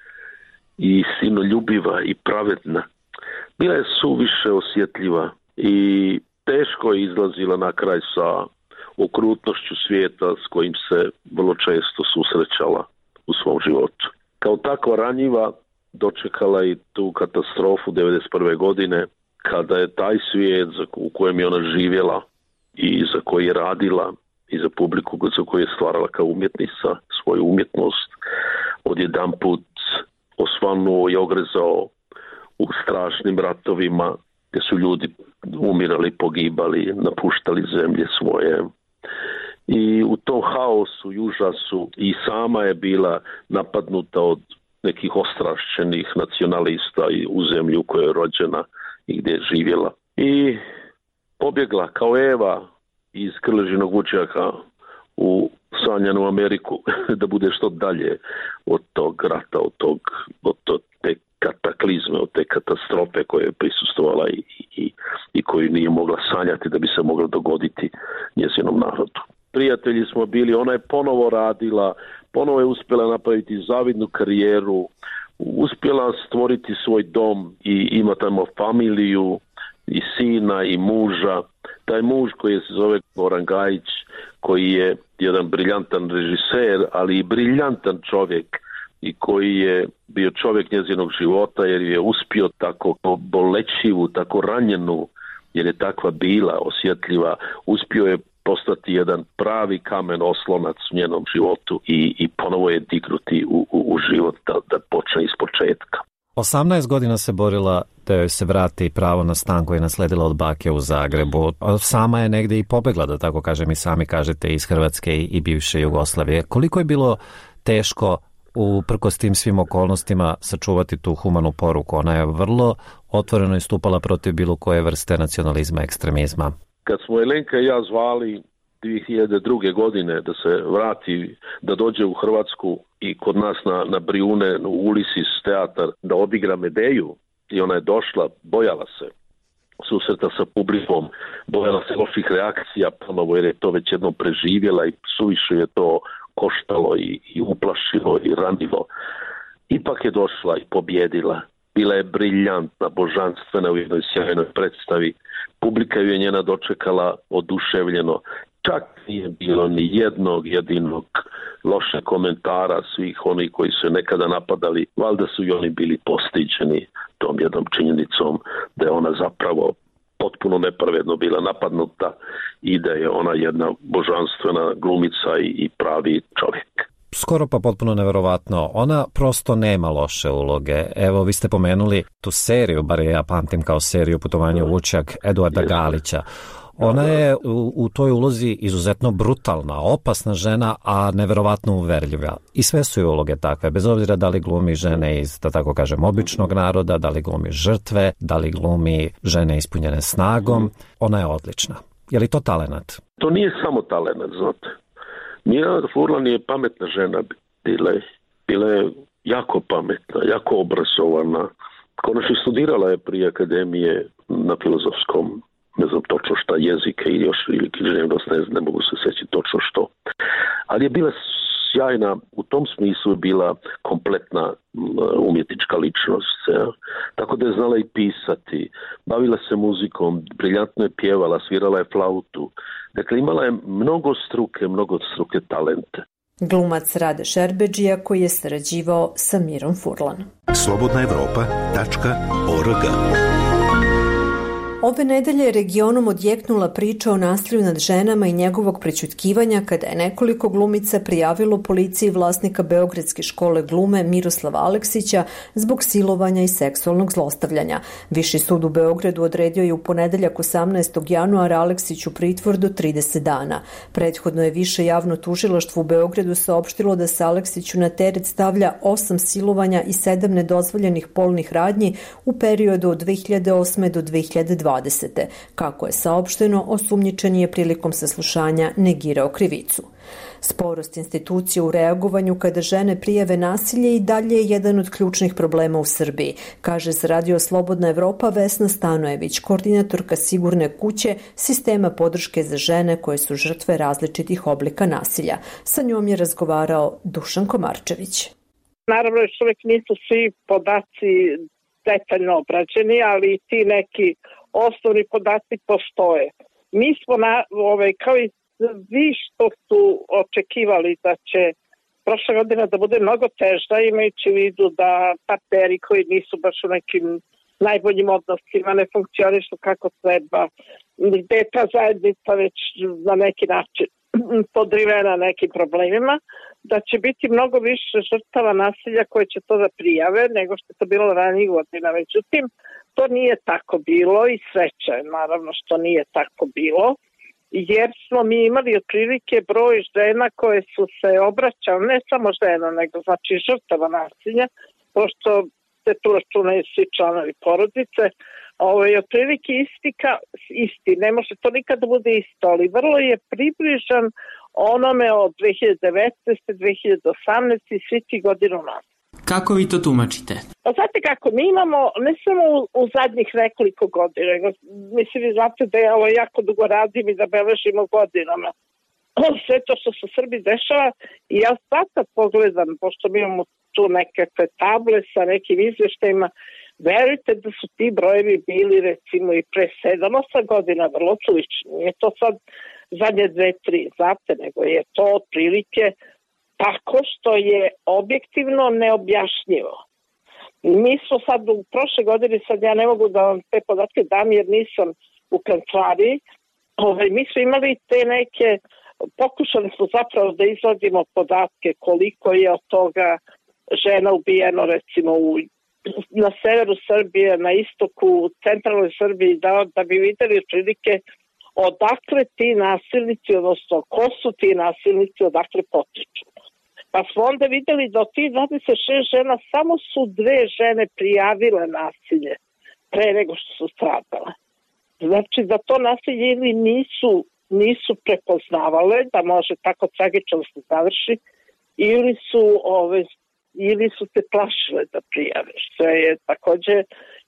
F: i sinoljubiva i pravedna. Bila je suviše osjetljiva i teško je izlazila na kraj sa okrutnošću svijeta s kojim se vrlo često susrećala u svom životu. Kao takva ranjiva dočekala i tu katastrofu devedeset prve godine kada je taj svijet u kojem je ona živjela i za koji je radila i za publiku za koju je stvarala kao umjetnica svoju umjetnost odjedanput osvanuo i ogrezao u strašnim ratovima gdje su ljudi umirali, pogibali, napuštali zemlje svoje. I u tom haosu i užasu i sama je bila napadnuta od nekih ostrašćenih nacionalista u zemlji u kojoj je rođena i gdje je živjela. I pobjegla kao Eva iz Krležinog vučjaka u sanjanu Ameriku da bude što dalje od tog rata, od, tog, od to, te kataklizme, od te katastrofe koje je prisustvovala i, i, i koju nije mogla sanjati da bi se mogla dogoditi njezinom narodu. Prijatelji smo bili, ona je ponovo radila, ponovo je uspjela napraviti zavidnu karijeru, uspjela stvoriti svoj dom i ima tamo familiju i sina i muža. Taj muž koji se zove Goran Gajić, koji je jedan briljantan režiser, ali i briljantan čovjek i koji je bio čovjek njezinog života jer je uspio tako bolećivu, tako ranjenu, jer je takva bila osjetljiva, uspio je postati jedan pravi kamen oslonac u njenom životu i, i ponovo je dignuti u, u, u život da, da počne iz početka.
Q: osamnaest godina se borila da joj se vrati pravo na stan koji je nasledila od bake u Zagrebu. Sama je negdje i pobegla, da tako kažem, i sami kažete, iz Hrvatske i bivše Jugoslavije. Koliko je bilo teško uprkos tim svim okolnostima sačuvati tu humanu poruku? Ona je vrlo otvoreno istupala protiv bilo koje vrste nacionalizma, ekstremizma.
F: Kad smo Elenka i ja zvali dvije hiljade druge godine da se vrati, da dođe u Hrvatsku i kod nas na, na Brijune, u Ulisis teatar, da odigra Medeju, i ona je došla, bojala se. susreta sa publikom, bojala se loših reakcija ponovo jer je to već jednom preživjela i suviše je to koštalo i, i uplašilo i ranilo. Ipak je došla i pobjedila. Bila je briljantna, božanstvena u jednoj sjajnoj predstavi. Publika ju je njena dočekala oduševljeno. Čak nije bilo ni jednog jedinog loše komentara svih onih koji su je nekada napadali. Valjda su i oni bili postiđeni tom jednom činjenicom da je ona zapravo potpuno nepravedno bila napadnuta i da je ona jedna božanstvena glumica i, i pravi čovjek.
Q: Skoro pa potpuno neverovatno. Ona prosto nema loše uloge. Evo, vi ste pomenuli tu seriju, bar ja pamtim kao seriju Putovanje u Vučjak Eduarda yes. Galića. Ona je u, u toj ulozi izuzetno brutalna, opasna žena, a neverovatno uverljiva. I sve su joj uloge takve, bez obzira da li glumi žene iz, da tako kažem, običnog naroda, da li glumi žrtve, da li glumi žene ispunjene snagom. Ona je odlična. Je li to talenat?
F: To nije samo talenat, znate. Mirjana Furlan je pametna žena, bila je, bila je jako pametna, jako obrazovana. Konačno studirala je prije akademije na filozofskom, ne znam točno šta, jezike ili još ili književnost, ne, ne mogu se sjećati točno što. Ali je bila sjajna, u tom smislu je bila kompletna umjetnička ličnost. Ja. Tako da je znala i pisati, bavila se muzikom, briljantno je pjevala, svirala je flautu. Dakle, imala je mnogo struke, mnogo struke talente.
D: Glumac Rade Šerbedžija koji je sarađivao sa Mirom Furlan.
B: slobodna evropa tačka org.
D: Ove nedelje je regionom odjeknula priča o nasilju nad ženama i njegovog prećutkivanja kada je nekoliko glumica prijavilo policiji vlasnika Beogradske škole glume Miroslava Aleksića zbog silovanja i seksualnog zlostavljanja. Viši sud u Beogradu odredio je u ponedeljak osamnaestog januara Aleksiću pritvor do trideset dana. Prethodno je više javno tužilaštvo u Beogradu saopštilo da se Aleksiću na teret stavlja osam silovanja i sedam nedozvoljenih polnih radnji u periodu od dve hiljade osme do dve hiljade dvadesete. Kako je saopšteno, osumnjičeni je prilikom saslušanja negirao krivicu. Sporost institucije u reagovanju kada žene prijave nasilje i dalje je jedan od ključnih problema u Srbiji, kaže za Radio Slobodna Evropa Vesna Stanojević, koordinatorka Sigurne kuće, sistema podrške za žene koje su žrtve različitih oblika nasilja. Sa njom je razgovarao Dušan Komarčević.
E: Naravno, još uvijek nisu svi podaci detaljno obrađeni, ali ti neki osnovni podaci postoje. Mi smo na, ovaj, kao i vi što su očekivali da će prošla godina da bude mnogo teža, imajući u vidu da partneri koji nisu baš u nekim najboljim odnosima ne funkcionišu kako treba, gde je ta zajednica već na neki način podrivena nekim problemima, da će biti mnogo više žrtava nasilja koje će to da prijave nego što je to bilo ranijih godina. Međutim, to nije tako bilo i sreća je naravno što nije tako bilo, jer smo mi imali otprilike broj žena koje su se obraćale, ne samo žena, nego znači žrtava nasilja, pošto se tu računaju svi članovi porodice, ovo je otprilike isti, ka, isti, ne može to nikada da bude isto, ali vrlo je približan onome od dve hiljade devetnaeste. dve hiljade osamnaeste. i svih tih godina nas.
I: Kako vi to tumačite?
E: Pa znate kako, mi imamo, ne samo u, u zadnjih nekoliko godina, nego, mislim, vi znate da ja ovo jako dugo radim i da beležimo godinama sve to što se u Srbiji dešava i ja sad kad pogledam, pošto mi imamo tu nekakve table sa nekim izveštajima, verujte da su ti brojevi bili recimo i pre sedam osam godina vrlo slični. Nije to sad zadnje dve, tri, znate, nego je to otprilike tako što je objektivno neobjašnjivo. Mi smo sad u prošle godine, sad ja ne mogu da vam te podatke dam jer nisam u kancelariji, ovaj, mi smo imali te neke, pokušali smo zapravo da izvadimo podatke koliko je od toga žena ubijeno recimo u, na severu Srbije, na istoku, u centralnoj Srbiji, da, da bi videli otprilike odakle ti nasilnici, odnosno ko su ti nasilnici, odakle potiču. Pa smo onda videli da od tih dvadeset šest žena samo su dve žene prijavile nasilje pre nego što su stradale. Znači da to nasilje ili nisu, nisu prepoznavale da može tako tragično se završi ili su, ove, ili su se plašile da prijave, što je takođe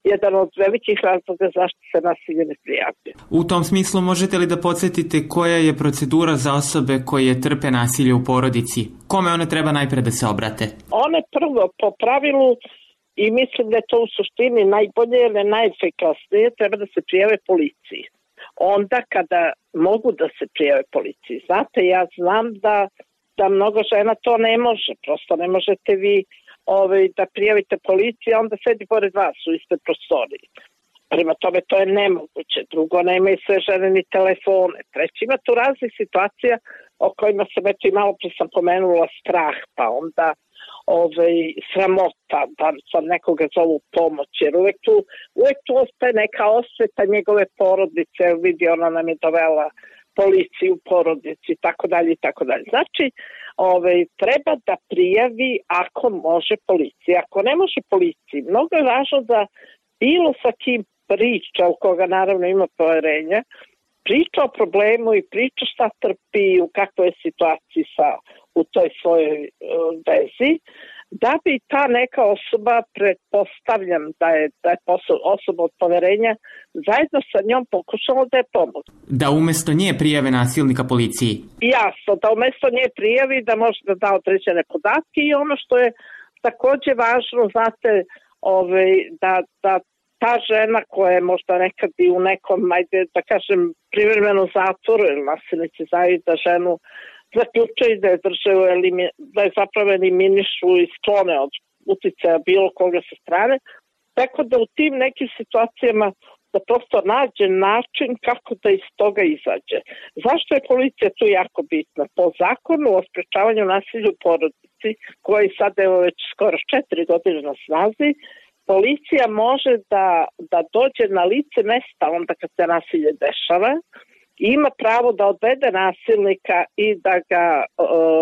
E: jedan od velikih razloga zašto se nasilje ne prijavljuje.
O: U tom smislu možete li da podsjetite koja je procedura za osobe koje trpe nasilje u porodici? Kome one treba najpre da se obrate?
E: One prvo po pravilu, i mislim da je to u suštini najbolje ili najefikasnije, treba da se prijave policiji. Onda kada mogu da se prijave policiji. Znate, ja znam da, da mnogo žena to ne može. Prosto ne možete vi ovaj, da prijavite policiji, a onda sedi pored vas u iste prostoriji. Prema tome to je nemoguće. Drugo, nemaju sve žene ni telefone. Treći, ima tu raznih situacija o kojima sam eto i malo pre sam pomenula strah, pa onda ovaj, sramota, da sam nekoga zovu pomoć, jer uvek tu, uvek tu ostaje neka osveta njegove porodice, vidi ona nam je dovela policiju u porodici, tako dalje i tako dalje. Znači, ovaj, treba da prijavi ako može policija. Ako ne može policiji, mnogo je važno da bilo sa kim priča, u koga naravno ima poverenja, priča o problemu i priča šta trpi, u kakvoj je situaciji sa, u toj svojoj uh, vezi, da bi ta neka osoba, pretpostavljam da je, da je osoba od poverenja, zajedno sa njom pokušala da je pomoći.
O: Da umesto nje prijave nasilnika policiji?
E: Jasno, da umesto nje prijavi, da može da da određene podatke i ono što je takođe važno, znate, ovaj, da, da ta žena koja je možda nekad i u nekom, ajde da kažem, privremeno zatvoru, ili nasilnici znaju da ženu zaključaju da je držaju, da je zapravo eliminišu i sklone od uticaja bilo koga sa strane, tako da u tim nekim situacijama da prosto nađe način kako da iz toga izađe. Zašto je policija tu jako bitna? Po zakonu o sprečavanju nasilja u porodici, koji sad evo već skoro četiri godine na snazi, policija može da, da dođe na lice mesta onda kad se nasilje dešava, ima pravo da odvede nasilnika i da ga uh,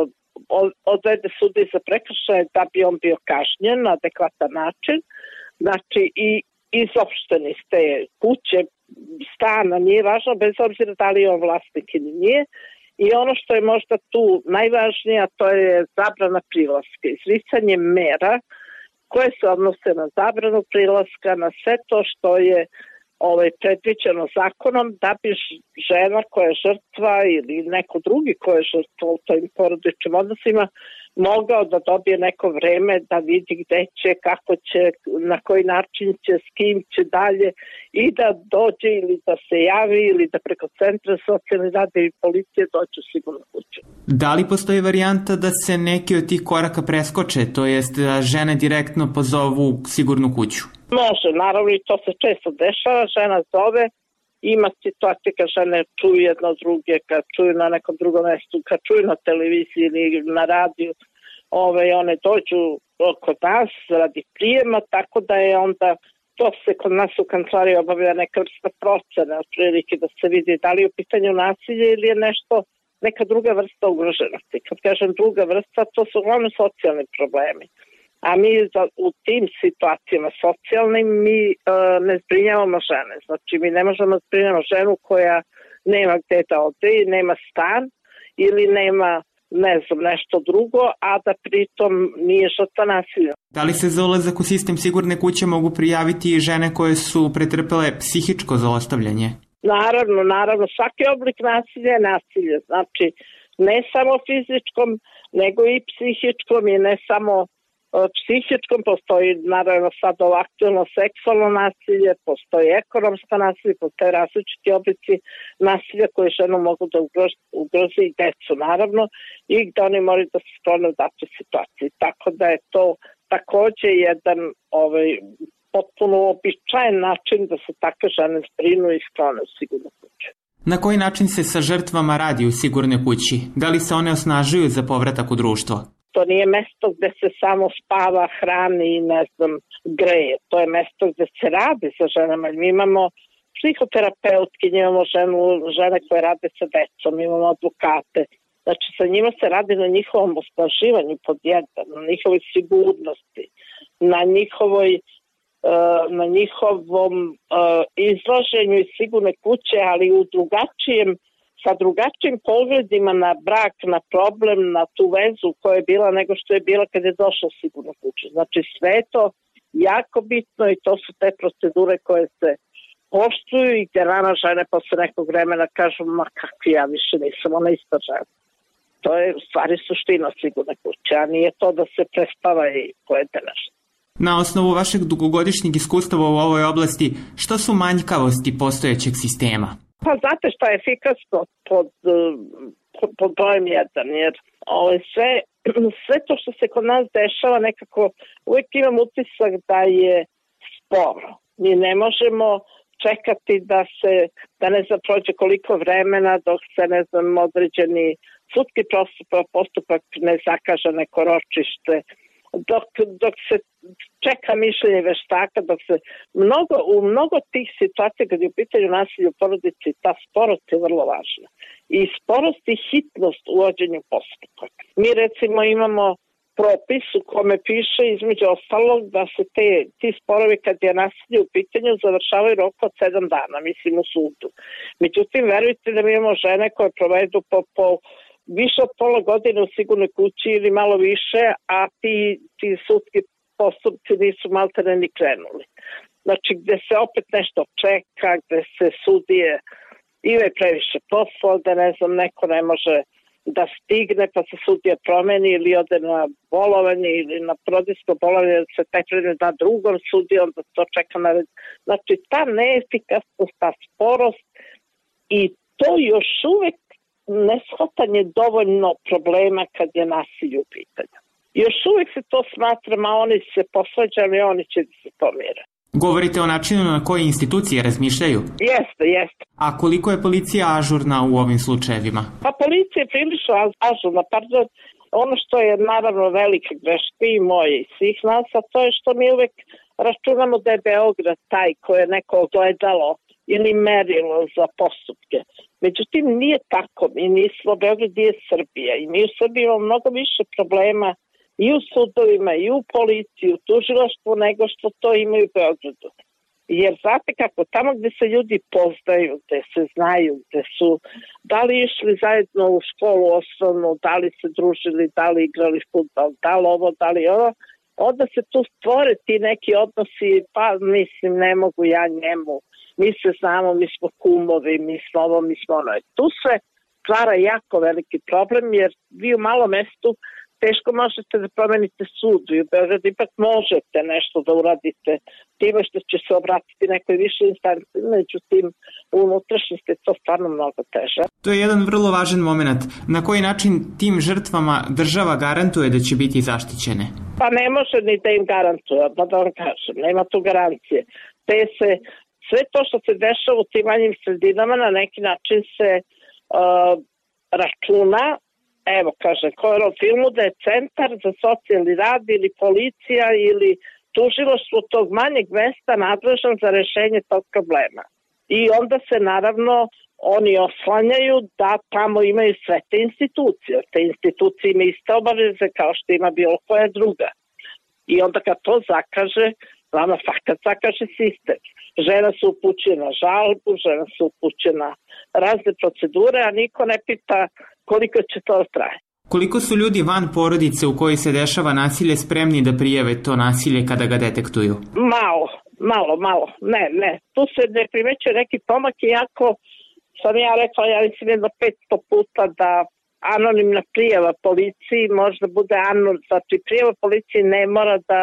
E: odvede sudi za prekršaje da bi on bio kažnjen na adekvatan način. Znači i izopšteni iz te kuće, stana, nije važno bez obzira da li je on vlasnik ili nije. I ono što je možda tu najvažnije, to je zabrana prilaska, izricanje mera koje se odnose na zabranu prilaska, na sve to što je ovaj, predviđeno zakonom, da bi žena koja je žrtva ili neko drugi koja je žrtva u tojim porodičnim odnosima mogao da dobije neko vreme da vidi gde će, kako će, na koji način će, s kim će dalje i da dođe ili da se javi ili da preko centra socijalne rade i policije dođe sigurno kuću.
O: Da li postoji varijanta da se neki od tih koraka preskoče, to jest da žene direktno pozovu sigurnu kuću?
E: Može, naravno i to se često dešava, žena zove, ima situacije kad žene čuju jedno od druge, kad čuju na nekom drugom mestu, kad čuju na televiziji ili na radiju, ove, one dođu kod nas radi prijema, tako da je onda, to se kod nas u kancelariji obavlja neka vrsta procene, otprilike da se vidi da li je u pitanju nasilje ili je nešto, neka druga vrsta ugroženosti. Kad kažem druga vrsta, to su uglavnom socijalni problemi. A mi u tim situacijama socijalnim mi e, ne zbrinjavamo žene. Znači mi ne možemo zbrinjavamo ženu koja nema gde da ode, nema stan ili nema ne znam nešto drugo, a da pritom nije žrtva nasilja.
O: Da li se za ulazak u sistem sigurne kuće mogu prijaviti i žene koje su pretrpele psihičko zlostavljanje?
E: Naravno, naravno. Svaki oblik nasilja je nasilje. Znači ne samo fizičkom, nego i psihičkom i ne samo psihičkom, postoji naravno sad ovo aktualno seksualno nasilje, postoji ekonomsko nasilje, postoje različiti oblici nasilja koje ženu mogu da ugrozi, ugrozi i decu naravno i gde oni moraju da se sklone u datoj situaciji. Tako da je to takođe jedan ovaj, potpuno običajen način da se takve žene zbrinu i sklone u sigurnu kuću.
O: Na koji način se sa žrtvama radi u sigurnoj kući? Da li se one osnažuju za povratak u društvo?
E: To nije mesto gde se samo spava, hrani i ne znam, greje. To je mesto gde se radi sa ženama. Mi imamo psihoterapeutki, imamo ženu, žene koje rade sa decom, imamo advokate. Znači sa njima se radi na njihovom osnaživanju pod jedan, na njihovoj sigurnosti, na njihovoj na njihovom izlaženju iz sigurne kuće, ali u drugačijem sa drugačijim pogledima na brak, na problem, na tu vezu koja je bila nego što je bila kad je došla sigurno kuće. Znači sve to jako bitno i to su te procedure koje se poštuju i gdje nama žene posle nekog vremena kažu ma kakvi ja više nisam ona ista žena. To je u stvari suština sigurne kuće, a nije to da se prespava i pojede nešto.
O: Na osnovu vašeg dugogodišnjeg iskustva u ovoj oblasti, što su manjkavosti postojećeg sistema?
E: Pa znate šta je efikasno pod, pod brojem jedan, jer ovo sve, sve to što se kod nas dešava nekako uvijek imam utisak da je sporo. Mi ne možemo čekati da se, da ne znam, prođe koliko vremena dok se, ne znam, određeni sudski postupak, postupak ne zakaže neko ročište, dok, dok se čeka mišljenje veštaka, dok se mnogo, u mnogo tih situacija kad je u pitanju nasilja u porodici, ta sporost je vrlo važna. I sporost i hitnost u vođenju postupaka. Mi recimo imamo propis u kome piše između ostalog da se te, ti sporovi kad je nasilje u pitanju završavaju rok od sedam dana, mislim u sudu. Međutim, verujte da mi imamo žene koje provedu po, po više od pola godine u sigurnoj kući ili malo više, a ti, ti sudski postupci nisu maltene ni krenuli. Znači, gde se opet nešto čeka, gde se sudije ima previše posla, da ne znam, neko ne može da stigne, pa se sudija promeni ili ode na bolovanje ili na porodilsko bolovanje, da se taj predmet da drugom sudiji, onda to čeka na red. Znači, ta neefikasnost, ta sporost i to još uvek neshvatanje dovoljno problema kad je nasilje u pitanju. Još uvek se to smatra, a oni se posvađali, oni će da se pomire.
O: Govorite o načinu na koje institucije razmišljaju?
E: Jeste, jeste.
O: A koliko je policija ažurna u ovim slučajevima?
E: Pa policija je prilično ažurna, pardon. Ono što je naravno velika greška i moje i svih nas, a to je što mi uvek računamo da je Beograd taj koje je neko gledalo ili merilo za postupke. Međutim, nije tako. Mi nismo, Beograd je Srbija i mi u Srbiji imamo mnogo više problema i u sudovima, i u policiji, u tužilaštvu, nego što to imaju u Beogradu. Jer znate kako, tamo gde se ljudi poznaju, gde se znaju, gde su da li išli zajedno u školu osnovnu, da li se družili, da li igrali fudbal, da li ovo, da li ovo, onda se tu stvore ti neki odnosi, pa mislim, ne mogu ja njemu, mi se znamo, mi smo kumovi, mi smo ovo, mi smo ono. Tu se stvara jako veliki problem, jer vi u malom mestu teško možete da promenite sud i u Beogradu ipak možete nešto da uradite time što će se obratiti nekoj više instanci, međutim u unutrašnjosti je to stvarno mnogo teže.
O: To je jedan vrlo važan moment. Na koji način tim žrtvama država garantuje da će biti zaštićene?
E: Pa ne može ni da im garantuje, pa da vam kažem, nema tu garancije. Te se, sve to što se dešava u tim manjim sredinama na neki način se uh, računa. Evo, kažem, ko je u filmu da je centar za socijalni rad ili policija ili tužilaštvo tog manjeg mesta nadležan za rešenje tog problema. I onda se naravno oni oslanjaju da tamo imaju sve te institucije. Te institucije imaju iste obaveze kao što ima bilo koja druga. I onda kad to zakaže, vama fakat zakaže sistem. Žena se upućuje na žalbu, žena se upućuje na razne procedure, a niko ne pita koliko će to traje.
O: Koliko su ljudi van porodice u kojoj se dešava nasilje spremni da prijave to nasilje kada ga detektuju?
E: Malo, malo, malo. Ne, ne. Tu se ne primećuje neki pomak, iako sam ja rekla, ja mislim jedno petsto puta da anonimna prijava policiji možda bude anonim. Znači, prijava policiji ne mora da,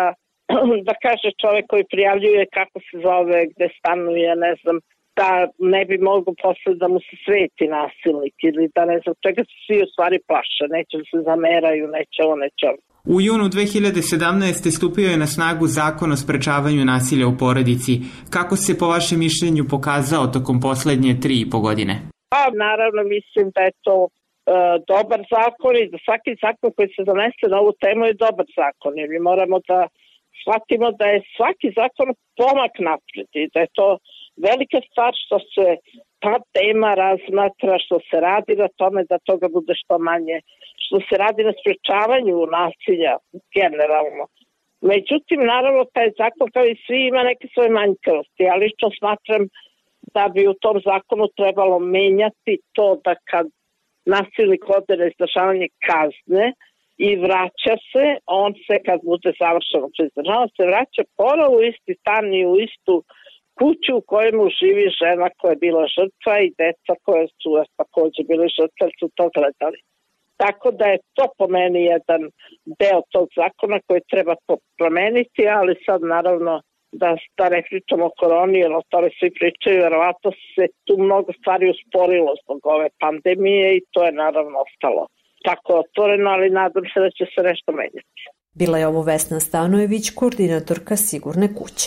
E: da kaže čovek koji prijavljuje kako se zove, gde stanuje, ne znam, da ne bi mogu posle da mu se sveti nasilnik ili da ne znam čega se svi u stvari plaše, neće da se zameraju, neće ovo, neće ovo.
O: U junu dve hiljade sedamnaeste. stupio je na snagu Zakon o sprečavanju nasilja u porodici. Kako se po vašem mišljenju pokazao tokom poslednje tri i po godine?
E: Pa naravno mislim da je to e, dobar zakon i da svaki zakon koji se donese na ovu temu je dobar zakon, jer mi moramo da shvatimo da je svaki zakon pomak napred i da je to velika stvar što se ta tema razmatra, što se radi na tome da toga bude što manje, što se radi na sprečavanju nasilja generalno. Međutim, naravno, taj zakon kao i svi ima neke svoje manjkavosti. Ja lično smatram da bi u tom zakonu trebalo menjati to da kad nasilnik ode na izdržavanje kazne, i vraća se, on se kad bude završeno priznano, se vraća ponovo u isti stan i u istu kuću u kojemu živi žena koja je bila žrtva i deca koje su takođe bili žrtve, su to gledali. Tako da je to po meni jedan deo tog zakona koji treba promeniti, ali sad naravno da, da ne pričamo o koroni, jer o tome svi pričaju, verovatno se tu mnogo stvari usporilo zbog ove pandemije i to je naravno ostalo tako otvoreno, ali nadam se da će se nešto menjati.
D: Bila je ovo Vesna Stanojević, koordinatorka Sigurne kuće.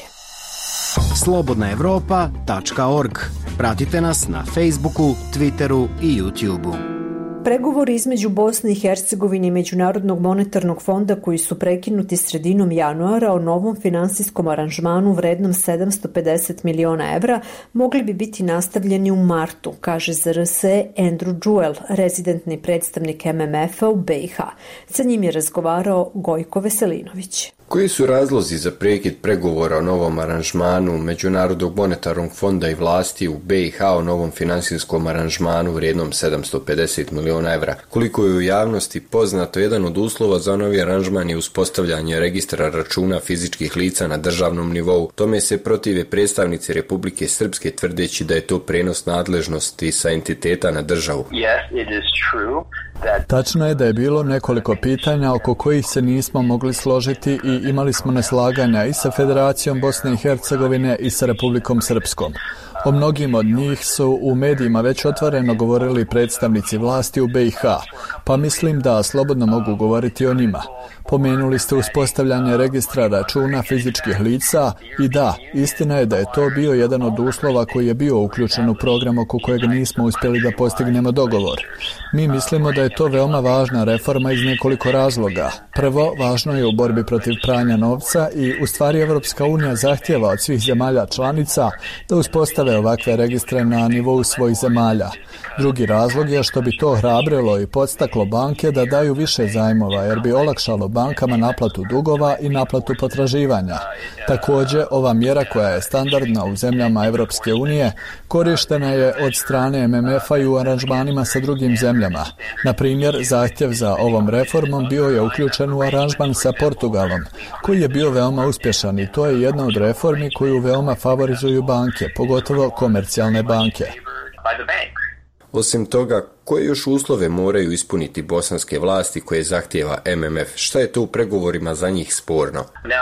T: slobodna evropa tačka org. Pratite nas na Facebooku, Twitteru i YouTubeu.
D: Pregovori između Bosne i Hercegovine i Međunarodnog monetarnog fonda koji su prekinuti sredinom januara o novom finansijskom aranžmanu vrednom sedamsto pedeset miliona evra mogli bi biti nastavljeni u martu, kaže Z R S Andrew Jewell, rezidentni predstavnik M M F-a u B i H. Sa njim je razgovarao Gojko Veselinović.
I: Koji su razlozi za prekid pregovora o novom aranžmanu Međunarodnog monetarnog fonda i vlasti u B i H o novom finansijskom aranžmanu vrijednom sedamsto pedeset miliona evra? Koliko je u javnosti poznato, jedan od uslova za novi aranžman je uspostavljanje registra računa fizičkih lica na državnom nivou. Tome se protive predstavnici Republike Srpske tvrdeći da je to prenos nadležnosti sa entiteta na državu.
J: Yes, it is true.
K: Tačno je da je bilo nekoliko pitanja oko kojih se nismo mogli složiti i imali smo neslaganja i sa Federacijom Bosne i Hercegovine i sa Republikom Srpskom. O mnogim od njih su u medijima već otvoreno govorili predstavnici vlasti u B i H, pa mislim da slobodno mogu govoriti o njima. Pomenuli ste uspostavljanje registra računa fizičkih lica i da, istina je da je to bio jedan od uslova koji je bio uključen u program oko kojeg nismo uspjeli da postignemo dogovor. Mi mislimo da je to veoma važna reforma iz nekoliko razloga. Prvo, važno je u borbi protiv pranja novca i u stvari Evropska unija zahtjeva od svih zemalja članica da uspostave ovakve registre na nivou svojih zemalja. Drugi razlog je što bi to hrabrilo i podstaklo banke da daju više zajmova jer bi olakšalo bankama naplatu dugova i naplatu potraživanja. Također, ova mjera koja je standardna u zemljama Evropske unije korištena je od strane M M F-a i u aranžmanima sa drugim zemljama. Na primjer, zahtjev za ovom reformom bio je uključen u aranžman sa Portugalom, koji je bio veoma uspješan i to je jedna od reformi koju veoma favorizuju banke, pogotovo komercijalne banke.
I: Osim toga, koje još uslove moraju ispuniti bosanske vlasti koje zahtijeva M M F? Šta je to u pregovorima za njih sporno?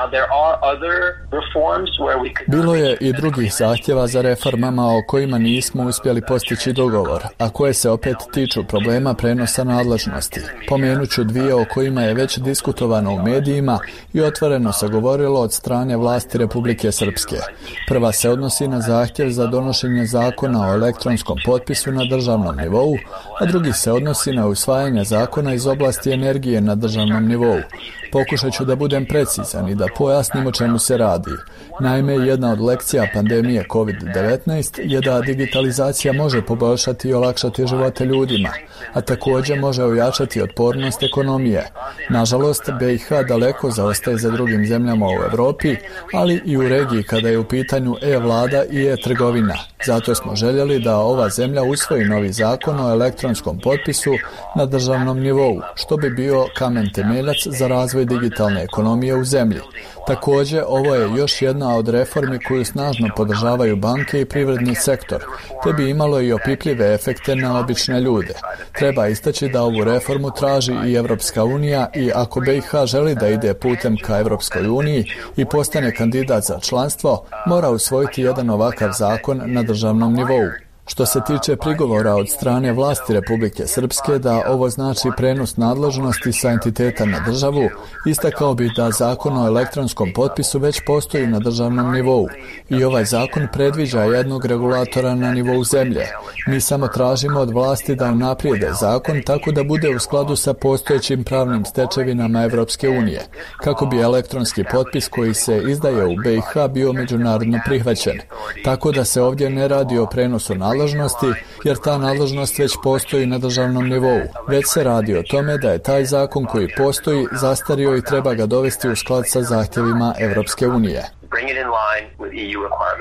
K: Bilo je i drugih zahtjeva za reformama o kojima nismo uspjeli postići dogovor, a koje se opet tiču problema prenosa nadležnosti. Pomenut ću dvije o kojima je već diskutovano u medijima i otvoreno se govorilo od strane vlasti Republike Srpske. Prva se odnosi na zahtjev za donošenje zakona o elektronskom potpisu na državnom nivou, a drugi se odnosi na usvajanje zakona iz oblasti energije na državnom nivou. Pokušat ću da budem precizan i da pojasnim o čemu se radi. Naime, jedna od lekcija pandemije kovid devetnaest je da digitalizacija može poboljšati i olakšati živote ljudima, a također može ojačati otpornost ekonomije. Nažalost, B i H daleko zaostaje za drugim zemljama u Europi, ali i u regiji kada je u pitanju e-vlada i e-trgovina. Zato smo željeli da ova zemlja usvoji novi zakon o elektronskom potpisu na državnom nivou, što bi bio kamen temeljac za razvoj digitalne ekonomije u zemlji. Također, ovo je još jedna od reformi koju snažno podržavaju banke i privredni sektor, te bi imalo i opipljive efekte na obične ljude. Treba istaći da ovu reformu traži i Evropska unija i ako B i H želi da ide putem ka Evropskoj uniji i postane kandidat za članstvo, mora usvojiti jedan ovakav zakon na državnom nivou. Što se tiče prigovora od strane vlasti Republike Srpske da ovo znači prenos nadležnosti sa entiteta na državu, istakao bi da zakon o elektronskom potpisu već postoji na državnom nivou i ovaj zakon predviđa jednog regulatora na nivou zemlje. Mi samo tražimo od vlasti da unaprijede zakon tako da bude u skladu sa postojećim pravnim stečevinama Evropske unije, kako bi elektronski potpis koji se izdaje u B i H bio međunarodno prihvaćen. Tako da se ovdje ne radi o prenosu nadležnosti, jer ta nadležnost već postoji na državnom nivou. Već se radi o tome da je taj zakon koji postoji zastario i treba ga dovesti u sklad sa zahtjevima Evropske unije.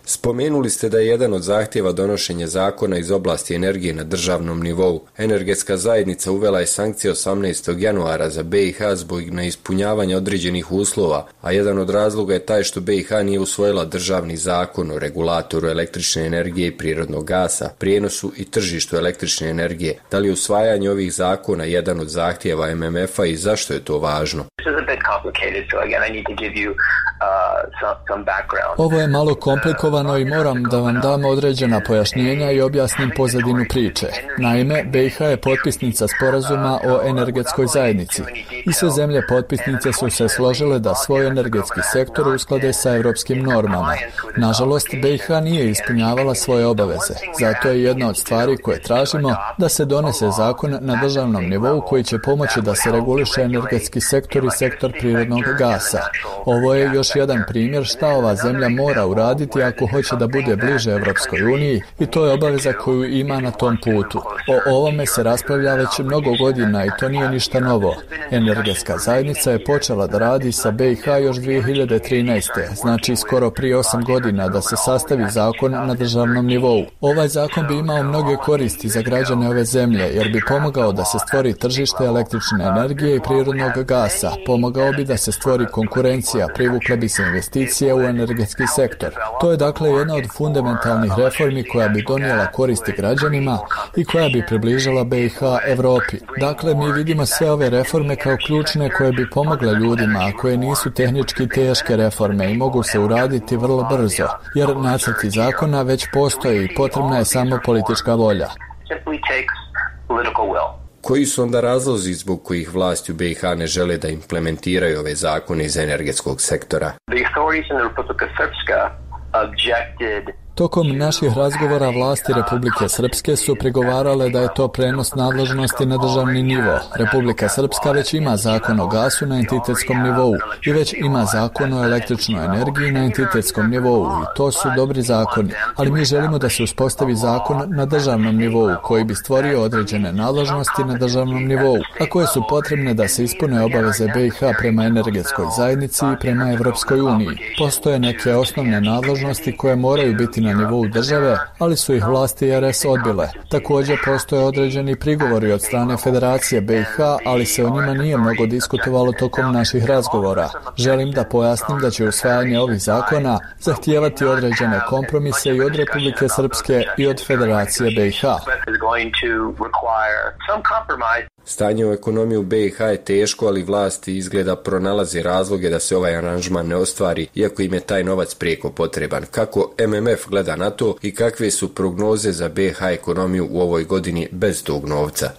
I: Spomenuli ste da je jedan od zahtjeva donošenje zakona iz oblasti energije na državnom nivou. Energetska zajednica uvela je sankcije osamnaestog januara za B i H zbog neispunjavanja određenih uslova, a jedan od razloga je taj što B i H nije usvojila državni zakon o regulatoru električne energije i prirodnog gasa, prijenosu i tržištu električne energije. Da li je usvajanje ovih zakona jedan od zahtjeva M M F-a i zašto je to važno?
K: Ovo je malo komplikovano i moram da vam dam određena pojašnjenja i objasnim pozadinu priče. Naime, B i H je potpisnica sporazuma o energetskoj zajednici i sve zemlje potpisnice su se složile da svoj energetski sektor usklade sa evropskim normama. Nažalost, B i H nije ispunjavala svoje obaveze. Zato je jedna od stvari koje tražimo da se donese zakon na državnom nivou koji će pomoći da se reguliše energetski sektor i sektor prirodnog gasa. Ovo je još jedan primjer šta ova zemlja mora uraditi ako hoće da bude bliže Evropskoj uniji i to je obaveza koju ima na tom putu. O ovome se raspravlja već mnogo godina i to nije ništa novo. Energetska zajednica je počela da radi sa B i H još dvije hiljade trinaeste. Znači skoro prije osam godina da se sastavi zakon na državnom nivou. Ovaj zakon bi imao mnoge koristi za građane ove zemlje jer bi pomogao da se stvori tržište električne energije i prirodnog gasa, pomogao bi da se stvori konkurencija, privukle bi se investicije u energetski sektor. To je dakle jedna od fundamentalnih reformi koja bi donijela koristi građanima i koja bi približila B i H Evropi. Dakle, mi vidimo sve ove reforme kao ključne koje bi pomogle ljudima, a koje nisu tehnički teške reforme i mogu se uraditi vrlo brzo, jer nacrti zakona već postoji i potrebna je samo politička volja.
I: Koji su onda razlozi zbog kojih vlasti u B i H ne žele da implementiraju ove zakone iz energetskog sektora?
K: Tokom naših razgovora vlasti Republike Srpske su prigovarale da je to prenos nadležnosti na državni nivo. Republika Srpska već ima zakon o gasu na entitetskom nivou i već ima zakon o električnoj energiji na entitetskom nivou i to su dobri zakoni, ali mi želimo da se uspostavi zakon na državnom nivou koji bi stvorio određene nadležnosti na državnom nivou, a koje su potrebne da se ispune obaveze B i H prema energetskoj zajednici i prema Evropskoj uniji. Postoje neke osnovne nadležnosti koje moraju biti na na nivou države, ali su ih vlasti R S odbile. Također postoje određeni prigovori od strane Federacije B i H, ali se o njima nije mnogo diskutovalo tokom naših razgovora. Želim da pojasnim da će usvajanje ovih zakona zahtijevati određene kompromise i od Republike Srpske i od Federacije B i H.
I: Stanje u ekonomiji u B i H je teško, ali vlasti izgleda pronalaze razloge da se ovaj aranžman ne ostvari, iako im je taj novac prijeko potreban. Kako M M F gleda na to i kakve su prognoze za B i H ekonomiju u ovoj godini bez tog novca?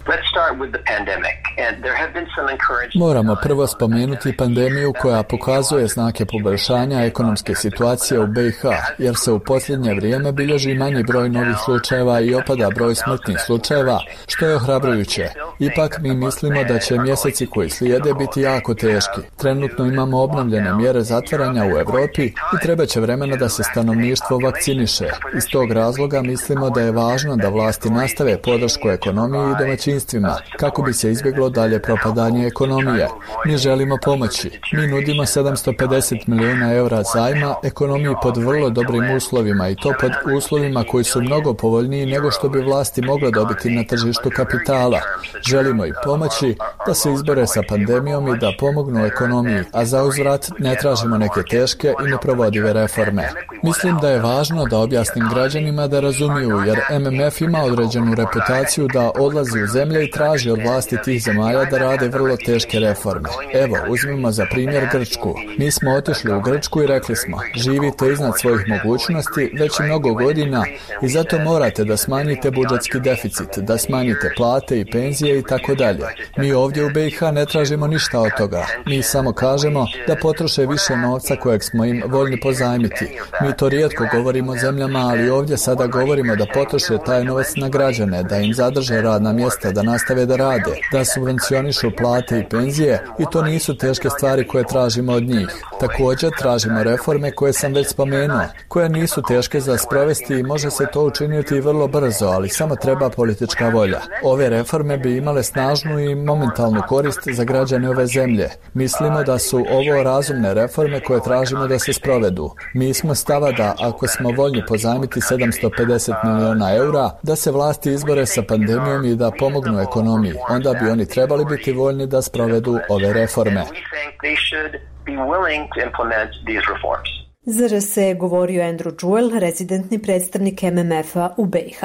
K: Moramo prvo spomenuti pandemiju koja pokazuje znake poboljšanja ekonomske situacije u B i H, jer se u posljednje vrijeme bilježi manji broj novih slučajeva i opada broj smrtnih slučajeva, što je ohrabrujuće. Ipak mi mislimo da će mjeseci koji slijede biti jako teški. Trenutno imamo obnovljene mjere zatvaranja u Evropi i treba će vremena da se stanovništvo vakciniše. Iz tog razloga mislimo da je važno da vlasti nastave podršku ekonomiji i domaćinstvima, kako bi se izbjeglo dalje propadanje ekonomije. Mi želimo pomoći. Mi nudimo sedamsto pedeset milijuna eura zajma ekonomiji pod vrlo dobrim uslovima i to pod uslovima koji su mnogo povoljniji nego što bi vlasti mogle dobiti na tržištu kapitala. Želimo i pomoći da se izbore sa pandemijom i da pomognu ekonomiji, a za uzvrat ne tražimo neke teške i neprovodive reforme. Mislim da je važno da objasnim građanima da razumiju, jer M M F ima određenu reputaciju da odlazi u zemlje i traži od vlasti tih zemalja da rade vrlo teške reforme. Evo, uzmimo za primjer Grčku. Mi smo otišli u Grčku i rekli smo, živite iznad svojih mogućnosti već mnogo godina i zato morate da smanjite budžetski deficit, da smanjite plate i penzije i tako dalje. Mi ovdje u B i H ne tražimo ništa od toga. Mi samo kažemo da potroše više novca kojeg smo im voljni pozajmiti. Mi to rijetko govorimo zemljama, ali ovdje sada govorimo da potroše taj novac na građane, da im zadrže radna mjesta, da nastave da rade, da subvencionišu plate i penzije i to nisu teške stvari koje tražimo od njih. Također tražimo reforme koje sam već spomenuo, koje nisu teške za sprovesti i može se to učiniti vrlo brzo, ali samo treba politička volja. Ove reforme bi imale snažnu i momentalnu korist za građane ove zemlje. Mislimo da su ovo razumne reforme koje tražimo da se sprovedu. Mi smo stava da ako smo voljni pozajmiti sedamsto pedeset miliona eura, da se vlasti izbore sa pandemijom i da pomognu ekonomiji, onda bi oni trebali biti voljni da sprovedu ove reforme.
D: Za R S je govorio Andrew Jewell, rezidentni predstavnik M M F-a u B i H.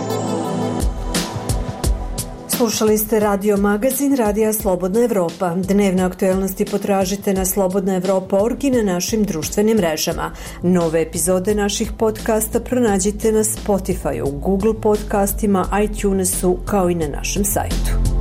D: Slušali ste radio magazin Radija Slobodna Evropa. Dnevne aktuelnosti potražite na slobodna evropa tačka org i na našim društvenim mrežama. Nove epizode naših podcasta pronađite na Spotify, u Google podcastima, iTunesu kao i na našem sajtu.